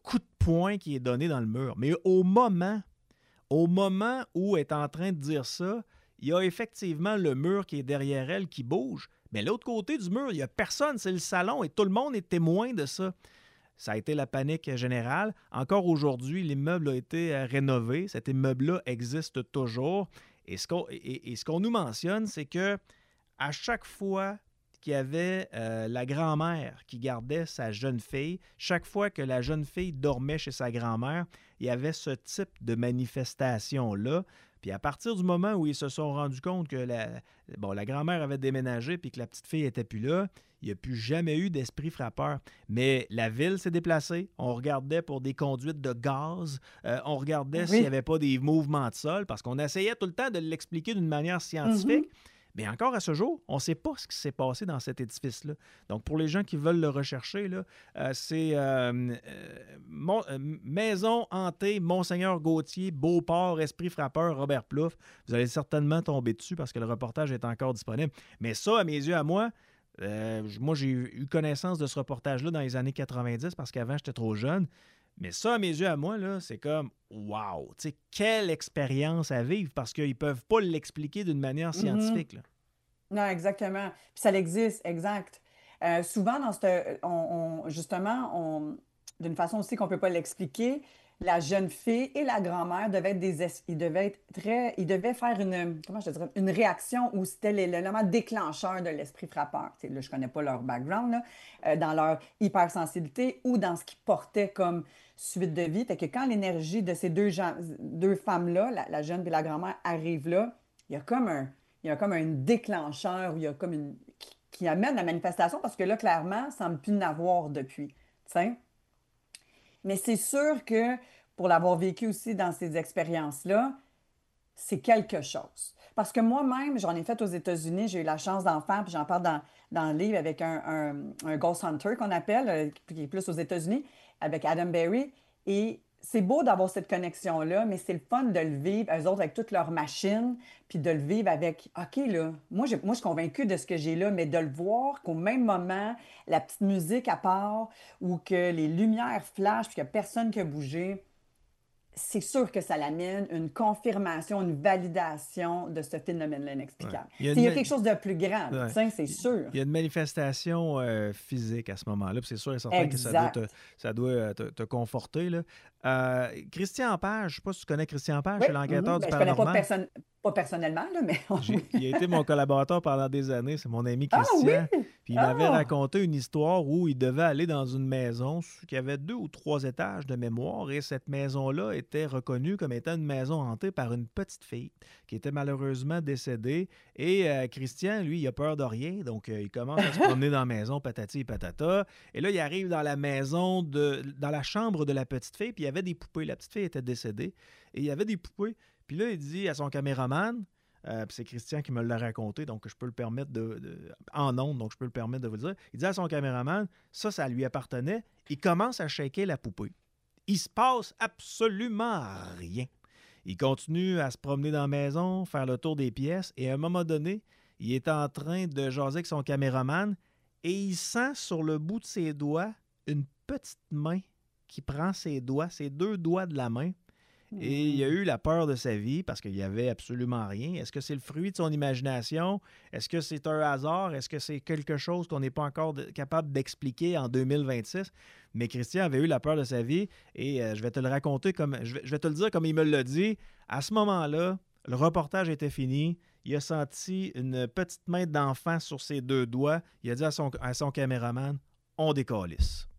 point qui est donné dans le mur. Mais au moment, au moment où elle est en train de dire ça, il y a effectivement le mur qui est derrière elle qui bouge. Mais l'autre côté du mur, il n'y a personne, c'est le salon et tout le monde est témoin de ça. Ça a été la panique générale. Encore aujourd'hui, l'immeuble a été rénové. Cet immeuble-là existe toujours. Et ce qu'on, et, et ce qu'on nous mentionne, c'est que à chaque fois qu'il y avait euh, la grand-mère qui gardait sa jeune fille, chaque fois que la jeune fille dormait chez sa grand-mère, il y avait ce type de manifestation-là. Puis à partir du moment où ils se sont rendus compte que la, bon, la grand-mère avait déménagé puis que la petite fille n'était plus là, il n'y a plus jamais eu d'esprit frappeur. Mais la ville s'est déplacée. On regardait pour des conduites de gaz. Euh, on regardait oui. s'il n'y avait pas des mouvements de sol parce qu'on essayait tout le temps de l'expliquer d'une manière scientifique. Mm-hmm. Mais encore à ce jour, on ne sait pas ce qui s'est passé dans cet édifice-là. Donc, pour les gens qui veulent le rechercher, là, euh, c'est euh, euh, mon, euh, Maison hantée, Monseigneur Gauthier, Beauport, Esprit frappeur, Robert Plouffe. Vous allez certainement tomber dessus parce que le reportage est encore disponible. Mais ça, à mes yeux, à moi, euh, moi, j'ai eu connaissance de ce reportage-là dans les années quatre-vingt-dix parce qu'avant, j'étais trop jeune. Mais ça, à mes yeux, à moi, là, c'est comme « wow ». Tu sais, quelle expérience à vivre parce qu'ils ne peuvent pas l'expliquer d'une manière scientifique. Là. Non, exactement. Puis ça existe, exact. Euh, souvent, dans cette, on, on, justement, on, d'une façon aussi qu'on ne peut pas l'expliquer, la jeune fille et la grand-mère devaient être des... Es- ils devaient être très... Ils devaient faire une... Comment je te dirais? Une réaction où c'était l'élément déclencheur de l'esprit frappeur. Tu sais, là, je ne connais pas leur background, là, euh, dans leur hypersensibilité ou dans ce qu'ils portaient comme suite de vie. Fait que quand l'énergie de ces deux, gens, deux femmes-là, la, la jeune et la grand-mère, arrive là, il y a comme un, il y a comme un déclencheur, il y a comme une, qui, qui amène la manifestation parce que là, clairement, ça ne semble plus n'avoir depuis. T'sais? Mais c'est sûr que pour l'avoir vécu aussi dans ces expériences-là, c'est quelque chose. Parce que moi-même, j'en ai fait aux États-Unis, j'ai eu la chance d'en faire, puis j'en parle dans, dans le livre avec un, un, un Ghost Hunter qu'on appelle, qui est plus aux États-Unis, avec Adam Berry. Et c'est beau d'avoir cette connexion-là, mais c'est le fun de le vivre, eux autres, avec toutes leurs machines, puis de le vivre avec, OK, là, moi, j'ai, moi je suis convaincue de ce que j'ai là, mais de le voir qu'au même moment, la petite musique à part, ou que les lumières flashent, puis qu'il n'y a personne qui a bougé, c'est sûr que ça l'amène une confirmation, une validation de ce phénomène-là inexplicable. Ouais. Il, y a une... il y a quelque chose de plus grand, ouais. ça, c'est sûr. Il y a une manifestation euh, physique à ce moment-là, puis c'est sûr et certain exact. que ça doit te, ça doit te, te conforter. Là. Euh, Christian Page, je ne sais pas si tu connais Christian Page, oui. c'est l'enquêteur mm-hmm. du ben, paranormal. Je connais pas, perso- pas personnellement, là, mais... J'ai, il a été mon collaborateur pendant des années, c'est mon ami Christian. Ah, oui? Puis il ah. m'avait raconté une histoire où il devait aller dans une maison qui avait deux ou trois étages de mémoire et cette maison-là était reconnue comme étant une maison hantée par une petite fille qui était malheureusement décédée. Et euh, Christian, lui, il a peur de rien, donc euh, il commence à se promener dans la maison, patati et patata. Et là, il arrive dans la maison, de, dans la chambre de la petite fille, puis il y avait des poupées. La petite fille était décédée et il y avait des poupées. Puis là, il dit à son caméraman, Euh, c'est Christian qui me l'a raconté, donc je peux le permettre de, de en ondes, donc je peux le permettre de vous le dire. Il dit à son caméraman, ça, ça lui appartenait. Il commence à shaker la poupée. Il se passe absolument rien. Il continue à se promener dans la maison, faire le tour des pièces, et à un moment donné, il est en train de jaser avec son caméraman, et il sent sur le bout de ses doigts une petite main qui prend ses doigts, ses deux doigts de la main. Et il a eu la peur de sa vie parce qu'il n'y avait absolument rien. Est-ce que c'est le fruit de son imagination? Est-ce que c'est un hasard? Est-ce que c'est quelque chose qu'on n'est pas encore de, capable d'expliquer en deux mille vingt-six? Mais Christian avait eu la peur de sa vie et euh, je vais te le raconter comme je vais, je vais te le dire comme il me l'a dit. À ce moment-là, le reportage était fini. Il a senti une petite main d'enfant sur ses deux doigts. Il a dit à son, à son caméraman, on décalisse.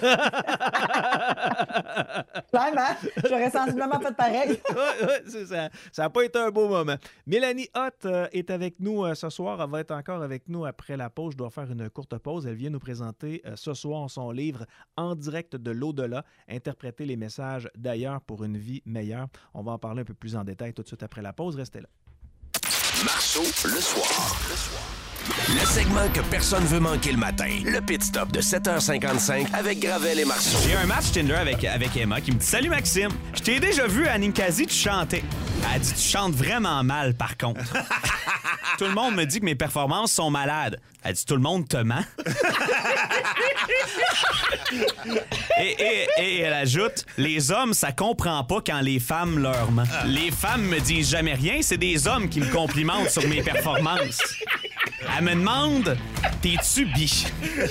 Clairement, j'aurais sensiblement fait pareil. Oui, oui, c'est ça. Ça n'a pas été un beau moment. Mélanie Hott euh, est avec nous euh, ce soir. Elle va être encore avec nous après la pause. Je dois faire une courte pause. Elle vient nous présenter euh, ce soir son livre « En direct de l'au-delà », interpréter les messages d'ailleurs pour une vie meilleure. On va en parler un peu plus en détail tout de suite après la pause. Restez là. Marceau, le soir. Le soir. Le segment que personne veut manquer le matin. Le Pit Stop de sept heures cinquante-cinq avec Gravel et Marceau. J'ai un match Tinder avec, avec Emma qui me dit « Salut Maxime, je t'ai déjà vu à Ninkasi, tu chantais. » Elle dit « Tu chantes vraiment mal par contre. » tout le monde me dit que mes performances sont malades. Elle dit, tout le monde te ment. et, et, et elle ajoute, les hommes, ça comprend pas quand les femmes leur mentent. Les femmes me disent jamais rien, c'est des hommes qui me complimentent sur mes performances. Elle me demande, t'es-tu bi?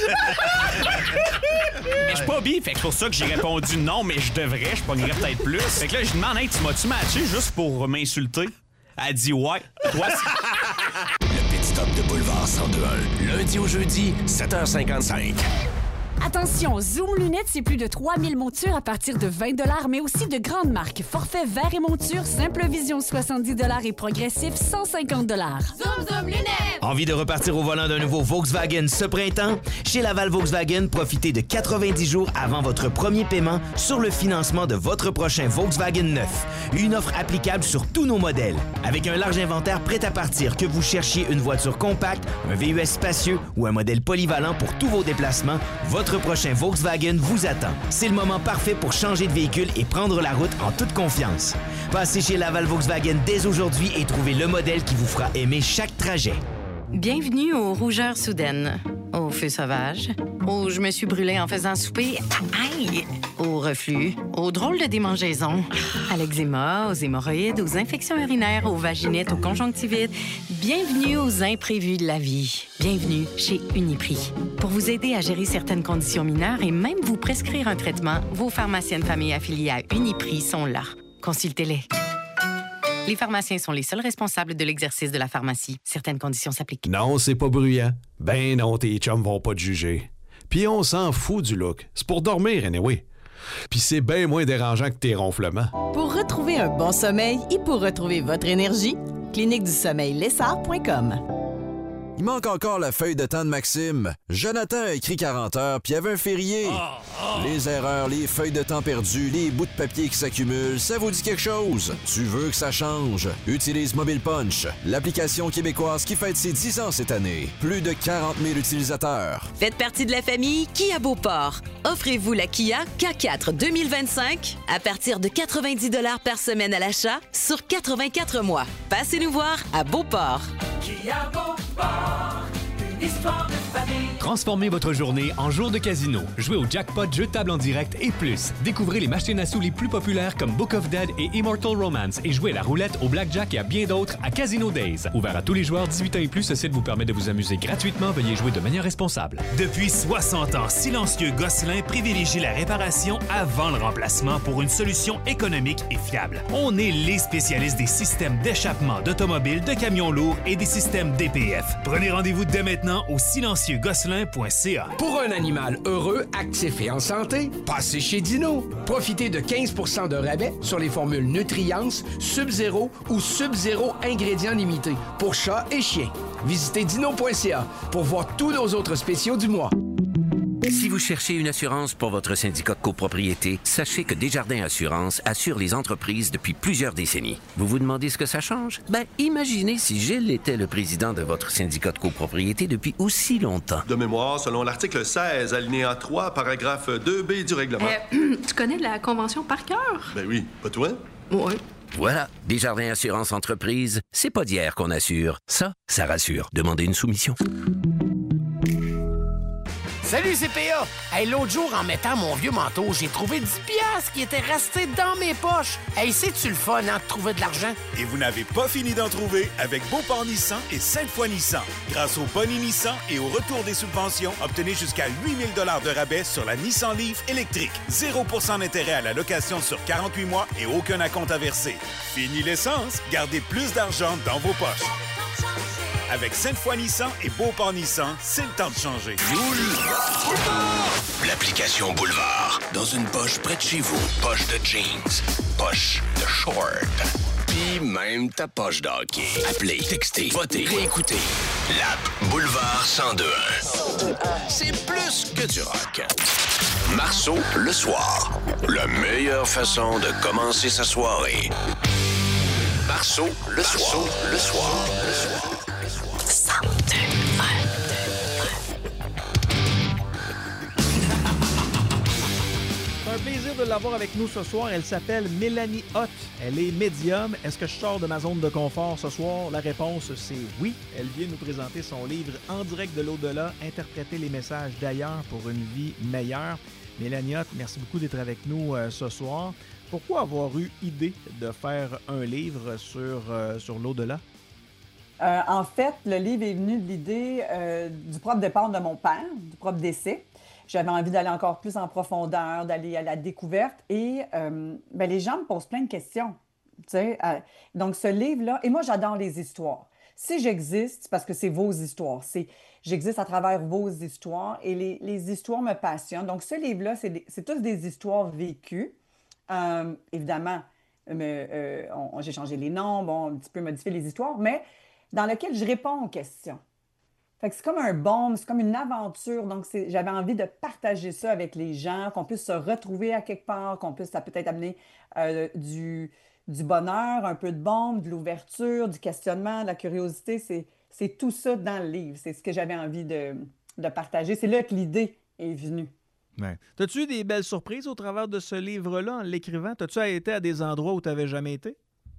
Mais je suis pas bi, fait que c'est pour ça que j'ai répondu non, mais je devrais, je pognerais peut-être plus. Fait que là, je demande, hey, tu m'as-tu matché juste pour m'insulter? Elle dit ouais. Toi, c'est... Le Pit Stop de Boulevard cent deux un, lundi au jeudi, sept heures cinquante-cinq. Attention, Zoom Lunettes, c'est plus de trois mille montures à partir de vingt dollars, mais aussi de grandes marques. Forfait verre et monture, simple vision soixante-dix dollars et progressif cent cinquante dollars. Zoom Zoom Lunettes! Envie de repartir au volant d'un nouveau Volkswagen ce printemps? Chez Laval Volkswagen, profitez de quatre-vingt-dix jours avant votre premier paiement sur le financement de votre prochain Volkswagen neuf. Une offre applicable sur tous nos modèles. Avec un large inventaire prêt à partir, que vous cherchiez une voiture compacte, un V U S spacieux ou un modèle polyvalent pour tous vos déplacements, votre Votre prochain Volkswagen vous attend. C'est le moment parfait pour changer de véhicule et prendre la route en toute confiance. Passez chez Laval Volkswagen dès aujourd'hui et trouvez le modèle qui vous fera aimer chaque trajet. Bienvenue aux rougeurs soudaines, au feu sauvage, où je me suis brûlée en faisant souper, aïe, au reflux, aux drôles de démangeaisons, à l'eczéma, aux hémorroïdes, aux infections urinaires, aux vaginites, aux conjonctivites. Bienvenue aux imprévus de la vie. Bienvenue chez Uniprix. Pour vous aider à gérer certaines conditions mineures et même vous prescrire un traitement, vos pharmaciennes familles affiliées à Uniprix sont là. Consultez-les. Les pharmaciens sont les seuls responsables de l'exercice de la pharmacie. Certaines conditions s'appliquent. Non, c'est pas bruyant. Ben non, tes chums vont pas te juger. Puis on s'en fout du look. C'est pour dormir, anyway. Puis c'est bien moins dérangeant que tes ronflements. Pour retrouver un bon sommeil et pour retrouver votre énergie, clinique du sommeil lessard point com. Il manque encore la feuille de temps de Maxime. Jonathan a écrit quarante heures, puis il y avait un férié. Oh, oh. Les erreurs, les feuilles de temps perdues, les bouts de papier qui s'accumulent, ça vous dit quelque chose? Tu veux que ça change? Utilise Mobile Punch, l'application québécoise qui fête ses dix ans cette année. Plus de quarante mille utilisateurs. Faites partie de la famille Kia Beauport. Offrez-vous la Kia K quatre deux mille vingt-cinq à partir de quatre-vingt-dix dollars par semaine à l'achat sur quatre-vingt-quatre mois. Passez nous voir à Beauport. Kia Beauport, une histoire de famille. Transformez votre journée en jour de casino. Jouez au jackpot, jeux de table en direct et plus. Découvrez les machines à sous les plus populaires comme Book of Dead et Immortal Romance et jouez à la roulette, au blackjack et à bien d'autres à Casino Days. Ouvert à tous les joueurs dix-huit ans et plus, ce site vous permet de vous amuser gratuitement. Veuillez jouer de manière responsable. Depuis soixante ans, Silencieux Gosselin privilégie la réparation avant le remplacement pour une solution économique et fiable. On est les spécialistes des systèmes d'échappement d'automobiles, de camions lourds et des systèmes D P F. Prenez rendez-vous dès maintenant au silencieux gosselin point c a. Pour un animal heureux, actif et en santé, passez chez Dino. Profitez de quinze pour cent de rabais sur les formules Nutriance, Sub-Zéro ou Sub-Zéro ingrédients limités pour chats et chiens. Visitez dino point c a pour voir tous nos autres spéciaux du mois. Si vous cherchez une assurance pour votre syndicat de copropriété, sachez que Desjardins Assurance assure les entreprises depuis plusieurs décennies. Vous vous demandez ce que ça change? Ben, imaginez si Gilles était le président de votre syndicat de copropriété depuis aussi longtemps. De mémoire, selon l'article seize, alinéa trois, paragraphe deux B du règlement. Euh, tu connais la convention par cœur? Ben oui, pas toi? Oui. Voilà, Desjardins Assurance Entreprise, c'est pas d'hier qu'on assure. Ça, ça rassure. Demandez une soumission. Salut C P A! Hey, l'autre jour, en mettant mon vieux manteau, j'ai trouvé dix piastres qui étaient restés dans mes poches. Hey, c'est-tu le fun, hein, de trouver de l'argent? Et vous n'avez pas fini d'en trouver avec Beauport Nissan et Sainte-Foy Nissan. Grâce au Boni Nissan et au retour des subventions, obtenez jusqu'à huit mille dollars de rabais sur la Nissan Leaf électrique. zéro pour cent d'intérêt à la location sur quarante-huit mois et aucun acompte à verser. Fini l'essence, gardez plus d'argent dans vos poches. Avec Sainte-Foy Nissan et Beauport Nissan, c'est le temps de changer. L'application Boulevard. Dans une poche près de chez vous. Poche de jeans. Poche de short. Puis même ta poche d'hockey. Appelez, textez, votez, réécoutez. L'app Boulevard cent deux un. C'est plus que du rock. Marceau, le soir. La meilleure façon de commencer sa soirée. Marceau, le soir. Le soir. Le soir. C'est un plaisir de l'avoir l'avoir avec nous ce soir. Elle s'appelle Mélanie Hott. Elle est médium. Est-ce que je sors de ma zone de confort ce soir? La réponse, c'est oui. Elle vient nous présenter son livre En direct de l'au-delà, interpréter les messages d'ailleurs pour une vie meilleure. Mélanie Hott, merci beaucoup d'être avec nous euh, ce soir. Pourquoi avoir eu idée de faire un livre sur, euh, sur l'au-delà? Euh, en fait, le livre est venu de l'idée euh, du propre départ de mon père, du propre décès. J'avais envie d'aller encore plus en profondeur, d'aller à la découverte. Et euh, ben, les gens me posent plein de questions. Tu sais, euh, donc, ce livre-là... Et moi, j'adore les histoires. Si j'existe, c'est parce que c'est vos histoires. C'est, j'existe à travers vos histoires et les, les histoires me passionnent. Donc, ce livre-là, c'est, des, c'est tous des histoires vécues. Euh, évidemment, me, euh, on, j'ai changé les noms, bon, un petit peu modifié les histoires, mais dans lequel je réponds aux questions. Fait que c'est comme un baume, c'est comme une aventure. Donc, c'est, j'avais envie de partager ça avec les gens, qu'on puisse se retrouver à quelque part, qu'on puisse ça peut-être amener euh, du, du bonheur, un peu de baume, de l'ouverture, du questionnement, de la curiosité. C'est, c'est tout ça dans le livre. C'est ce que j'avais envie de, de partager. C'est là que l'idée est venue. Ouais. T'as-tu eu des belles surprises au travers de ce livre-là en l'écrivant? T'as-tu été à des endroits où tu n'avais jamais été?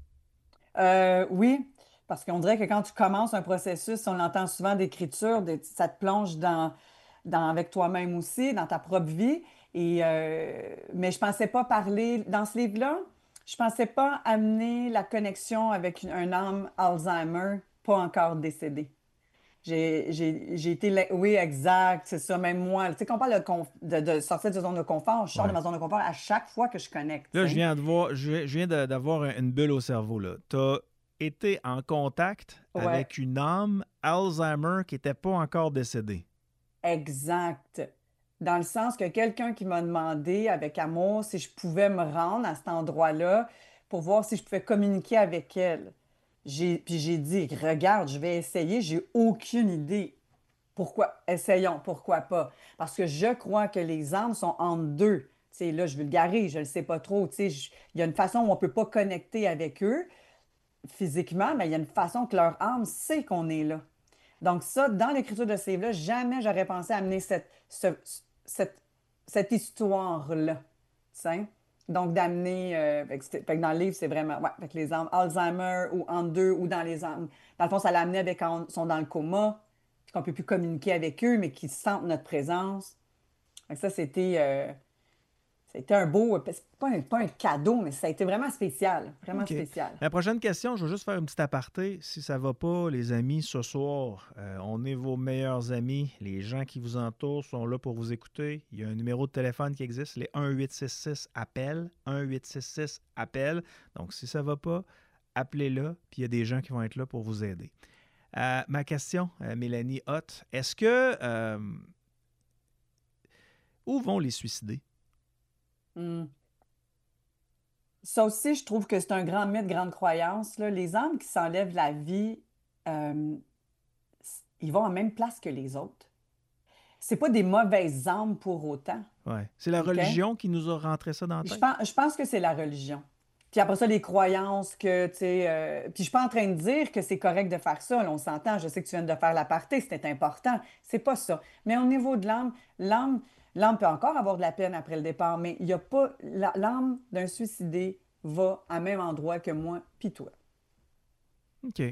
Euh, oui, parce qu'on dirait que quand tu commences un processus, on l'entend souvent d'écriture, de, ça te plonge dans, dans, avec toi-même aussi, dans ta propre vie. Et, euh, mais je ne pensais pas parler, dans ce livre-là, je ne pensais pas amener la connexion avec un homme Alzheimer pas encore décédé. J'ai, j'ai, j'ai été... Oui, exact, c'est ça, même moi. Tu sais, quand on parle de, conf... de, de sortir de zone de confort, je sors Ouais. de ma zone de confort à chaque fois que je connecte. Là, t'sais. je viens, de voir, je je viens de- d'avoir une bulle au cerveau. Tu as été en contact Ouais. avec une âme Alzheimer qui n'était pas encore décédée. Exact. Dans le sens que quelqu'un qui m'a demandé avec amour si je pouvais me rendre à cet endroit-là pour voir si je pouvais communiquer avec elle. J'ai, puis j'ai dit, regarde, je vais essayer, j'ai aucune idée. Pourquoi? Essayons, pourquoi pas? Parce que je crois que les âmes sont entre deux. Tu sais, là, je vulgarise, je ne le sais pas trop. Tu sais, je- il y a une façon où on ne peut pas connecter avec eux physiquement, mais il y a une façon que leur âme sait qu'on est là. Donc ça, dans l'écriture de ce livre-là, jamais j'aurais pensé amener cette, ce- cette, cette histoire-là. Tu sais? Donc d'amener... euh, fait que c'était- fait que dans le livre, c'est vraiment... Ouais, avec les âmes Alzheimer ou en deux ou dans les âmes... Dans le fond, ça l'a amené avec quand ils sont dans le coma, puis qu'on ne peut plus communiquer avec eux, mais qu'ils sentent notre présence. Fait que ça, c'était... euh, c'était un beau... C'est pas un, pas un cadeau, mais ça a été vraiment spécial. Vraiment OK. spécial. La prochaine question, je vais juste faire une petite aparté. Si ça va pas, les amis, ce soir, euh, on est vos meilleurs amis. Les gens qui vous entourent sont là pour vous écouter. Il y a un numéro de téléphone qui existe, les un huit six six appel, un huit six six appel. Donc, si ça va pas, appelez-le, puis il y a des gens qui vont être là pour vous aider. Euh, ma question, euh, Mélanie Hott, est-ce que... euh, où vont les suicidés? Hmm. Ça aussi, je trouve que c'est un grand mythe, grande croyance, là. Les âmes qui s'enlèvent la vie, euh, s- ils vont en même place que les autres. C'est pas des mauvaises âmes pour autant. Ouais. C'est la OK? religion qui nous a rentré ça dans la Je tête? pense, je pense que c'est la religion. Puis après ça, les croyances que, tu sais... euh, puis je suis pas en train de dire que c'est correct de faire ça, là, on s'entend. Je sais que tu viens de faire l'aparté, c'était important. C'est pas ça. Mais au niveau de l'âme, l'âme, l'âme peut encore avoir de la peine après le départ, mais il y a pas... la- L'âme d'un suicidé va à même endroit que moi puis toi. OK.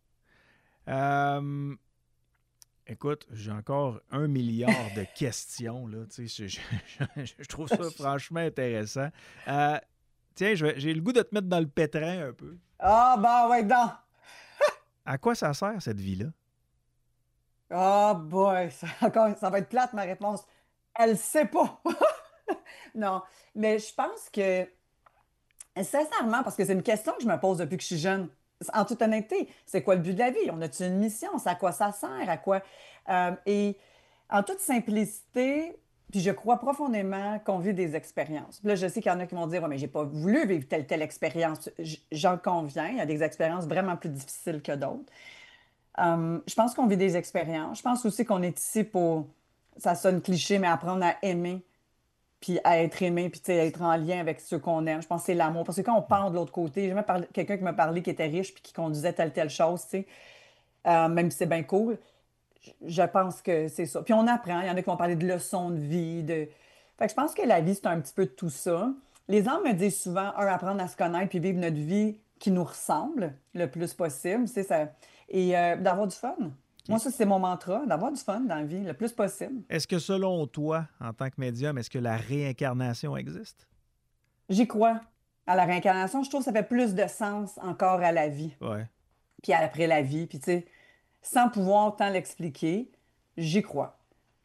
Euh, écoute, j'ai encore un milliard de questions, là. Tu sais, je, je- je- je trouve ça franchement intéressant. Euh, tiens, je vais- j'ai le goût de te mettre dans le pétrin un peu. Ah, bah ouais, donc! À quoi ça sert, cette vie-là? Ah, boy! Ça, encore, ça va être plate, ma réponse. Elle sait pas! Non, mais je pense que, sincèrement, parce que c'est une question que je me pose depuis que je suis jeune. En toute honnêteté, c'est quoi le but de la vie? On a-tu une mission? C'est à quoi ça sert? À quoi? Euh, et en toute simplicité, puis je crois profondément qu'on vit des expériences. Puis là, je sais qu'il y en a qui vont dire, ouais, mais j'ai pas voulu vivre telle, telle expérience. J- J'en conviens, il y a des expériences vraiment plus difficiles que d'autres. Euh, je pense qu'on vit des expériences. Je pense aussi qu'on est ici pour, ça sonne cliché, mais apprendre à aimer, puis à être aimé, puis tu sais, à être en lien avec ceux qu'on aime. Je pense que c'est l'amour. Parce que quand on part de l'autre côté, j'ai jamais parlé quelqu'un qui m'a parlé qui était riche puis qui conduisait telle, telle chose, tu sais, euh, même si c'est bien cool, je- je pense que c'est ça. Puis on apprend. Il y en a qui vont parler de leçons de vie, de... Fait que je pense que la vie, c'est un petit peu de tout ça. Les hommes me disent souvent, un, apprendre à se connaître puis vivre notre vie qui nous ressemble le plus possible, c'est ça. Et euh, d'avoir du fun. Moi, ça, c'est mon mantra, d'avoir du fun dans la vie le plus possible. Est-ce que selon toi, en tant que médium, est-ce que la réincarnation existe? J'y crois. À la réincarnation, je trouve que ça fait plus de sens encore à la vie. Ouais. Puis après la vie. Puis tu sais, sans pouvoir tant l'expliquer, j'y crois.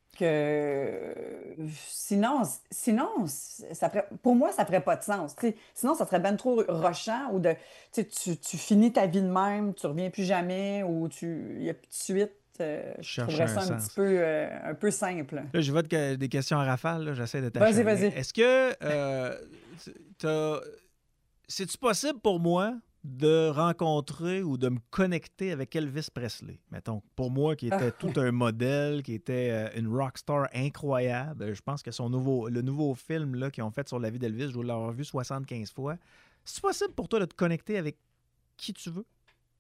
Que sinon, sinon ça ferait, pour moi, ça ferait pas de sens. T'sais. Sinon, ça serait bien trop rushant ou de, tu, tu finis ta vie de même, tu reviens plus jamais ou tu il n'y a plus de suite. Euh, je trouverais ça un, un petit peu, euh, un peu simple. Là, je vois de, des questions à rafale. Là, j'essaie de t'acharner. Vas-y, vas-y. Est-ce que euh, t'as... c'est-tu possible pour moi de rencontrer ou de me connecter avec Elvis Presley, mettons, pour moi, qui était tout un modèle, qui était euh, une rockstar incroyable. Je pense que son nouveau, le nouveau film là, qu'ils ont fait sur la vie d'Elvis, je dois l'avoir vu soixante-quinze fois. C'est possible pour toi de te connecter avec qui tu veux?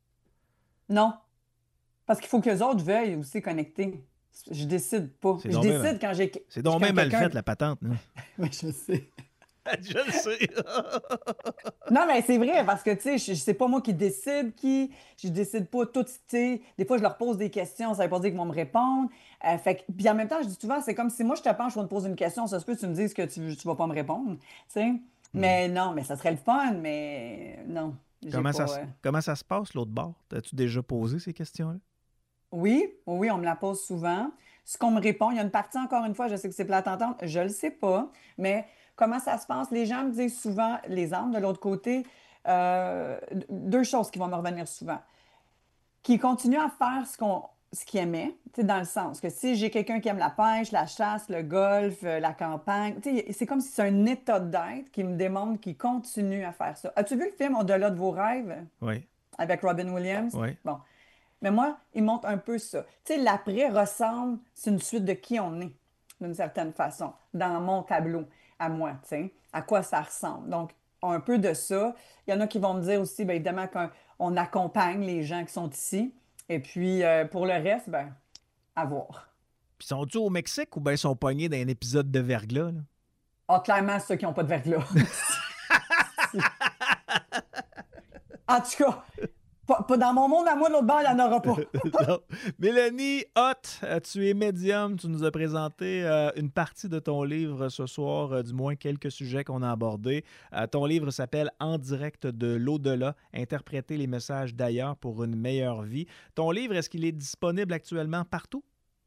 Non. Parce qu'il faut que les autres veuillent aussi connecter. Je décide pas. C'est je décide même, quand j'ai... C'est donc même mal fait, la patente. Oui, je sais. Je le sais. Non, mais c'est vrai, parce que, tu sais, c'est pas moi qui décide qui. Je décide pas tout, tu sais. Des fois, je leur pose des questions, ça veut pas dire qu'ils vont me répondre. Euh, fait que, puis en même temps, je dis souvent, c'est comme si moi, je te penche, je vais te poser une question, ça se peut que tu me dises que tu, tu vas pas me répondre, tu sais. Mm. Mais non, mais ça serait le fun, mais non. Comment, pas, ça, euh... comment ça se passe, l'autre bord? As-tu déjà posé ces questions-là? Oui, oui, on me la pose souvent. Ce qu'on me répond, il y a une partie, encore une fois, je sais que c'est plate à entendre, je le sais pas, mais... Comment ça se passe? Les gens me disent souvent, les âmes de l'autre côté, euh, deux choses qui vont me revenir souvent. Qu'ils continuent à faire ce qu'on, ce qu'ils aimaient, dans le sens que si j'ai quelqu'un qui aime la pêche, la chasse, le golf, la campagne, c'est comme si c'est un état d'être qui me démontre qu'ils continuent à faire ça. As-tu vu le film Au-delà de vos rêves? Oui. Avec Robin Williams? Oui. Bon. Mais moi, il montre un peu ça. Tu sais, l'après ressemble, c'est une suite de qui on est, d'une certaine façon, dans mon tableau. À moi, tu sais, à quoi ça ressemble. Donc, un peu de ça. Il y en a qui vont me dire aussi, bien évidemment, qu'on accompagne les gens qui sont ici. Et puis, euh, pour le reste, ben, à voir. Puis, sont-ils au Mexique ou bien ils sont pognés dans un épisode de verglas? Là? Ah, clairement, ceux qui n'ont pas de verglas. En tout cas, pas, pas dans mon monde, à moi, de l'autre bord, il n'y en aura pas. Mélanie Hott, tu es médium. Tu nous as présenté euh, une partie de ton livre ce soir, euh, du moins quelques sujets qu'on a abordés. Euh, ton livre s'appelle « En direct de l'au-delà, interpréter les messages d'ailleurs pour une meilleure vie ». Ton livre, est-ce qu'il est disponible actuellement partout?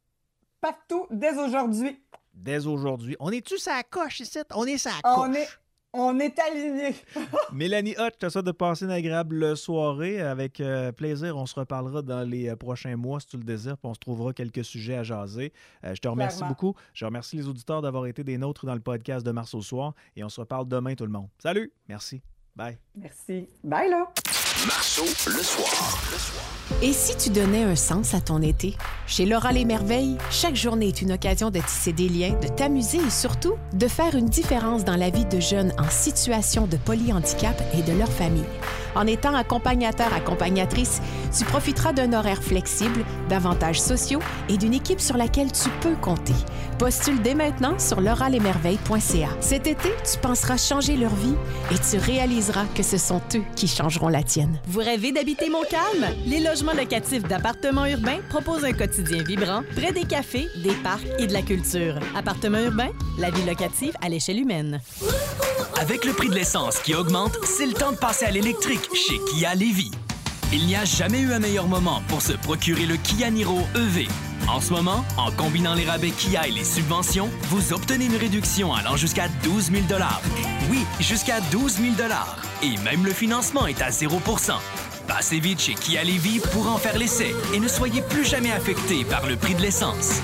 Partout, dès aujourd'hui. Dès aujourd'hui. On est-tu sur la coche ici? On est sur la coche. On est... On est alignés. Mélanie Hott, je te souhaite de passer une agréable soirée. Avec euh, plaisir, on se reparlera dans les euh, prochains mois, si tu le désires, puis on se trouvera quelques sujets à jaser. Euh, je te remercie Clairement. beaucoup. Je remercie les auditeurs d'avoir été des nôtres dans le podcast de Mars au soir. Et on se reparle demain, tout le monde. Salut! Merci. Bye. Merci. Bye, là. Marceau, le soir. Le soir. Et si tu donnais un sens à ton été? Chez Laura les Merveilles, chaque journée est une occasion de tisser des liens, de t'amuser et surtout de faire une différence dans la vie de jeunes en situation de polyhandicap et de leur famille. En étant accompagnateur-accompagnatrice, tu profiteras d'un horaire flexible, d'avantages sociaux et d'une équipe sur laquelle tu peux compter. Postule dès maintenant sur laura les merveilles point c a. Cet été, tu penseras changer leur vie et tu réaliseras que ce sont eux qui changeront la tienne. Vous rêvez d'habiter Montcalm? Les logements locatifs d'appartements urbains proposent un quotidien vibrant près des cafés, des parcs et de la culture. Appartements urbains, la vie locative à l'échelle humaine. Avec le prix de l'essence qui augmente, c'est le temps de passer à l'électrique chez Kia Lévis. Il n'y a jamais eu un meilleur moment pour se procurer le Kia Niro E V. En ce moment, en combinant les rabais Kia et les subventions, vous obtenez une réduction allant jusqu'à douze mille dollars. Oui, jusqu'à douze mille dollars. Et même le financement est à zéro pour cent. Passez vite chez Kia Lévis pour en faire l'essai et ne soyez plus jamais affecté par le prix de l'essence.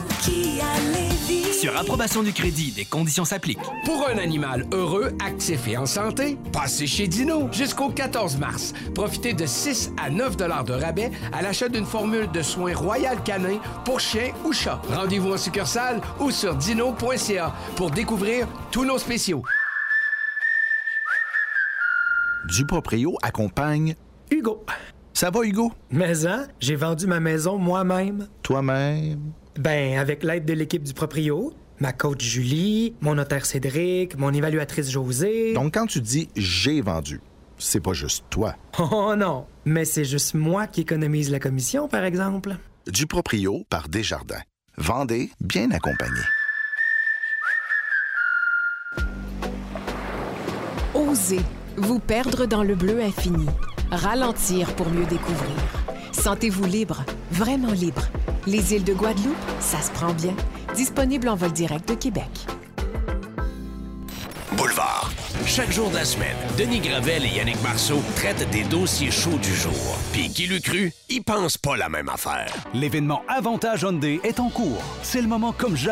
Kia Lévis. Sur approbation du crédit, des conditions s'appliquent. Pour un animal heureux, actif et en santé, passez chez Dino jusqu'au quatorze mars. Profitez de six à neuf dollars de rabais à l'achat d'une formule de soins Royal Canin pour chien ou chat. Rendez-vous en succursale ou sur dino point c a pour découvrir tous nos spéciaux. Du Proprio accompagne Hugo. Ça va, Hugo? Mais hein, j'ai vendu ma maison moi-même. Toi-même? Ben, avec l'aide de l'équipe du Proprio, Ma coach Julie, mon notaire Cédric, mon évaluatrice Josée... Donc, quand tu dis « j'ai vendu », c'est pas juste toi. Oh non, mais c'est juste moi qui économise la commission, par exemple. Du Proprio par Desjardins. Vendez bien accompagné. Osez vous perdre dans le bleu infini. Ralentir pour mieux découvrir. Sentez-vous libre, vraiment libre. Les îles de Guadeloupe, ça se prend bien. Disponible en vol direct de Québec. Boulevard. Chaque jour de la semaine, Denis Gravel et Yannick Marceau traitent des dossiers chauds du jour. Puis qui l'eût cru, ils pensent pas la même affaire. L'événement Avantage Hyundai est en cours. C'est le moment comme jamais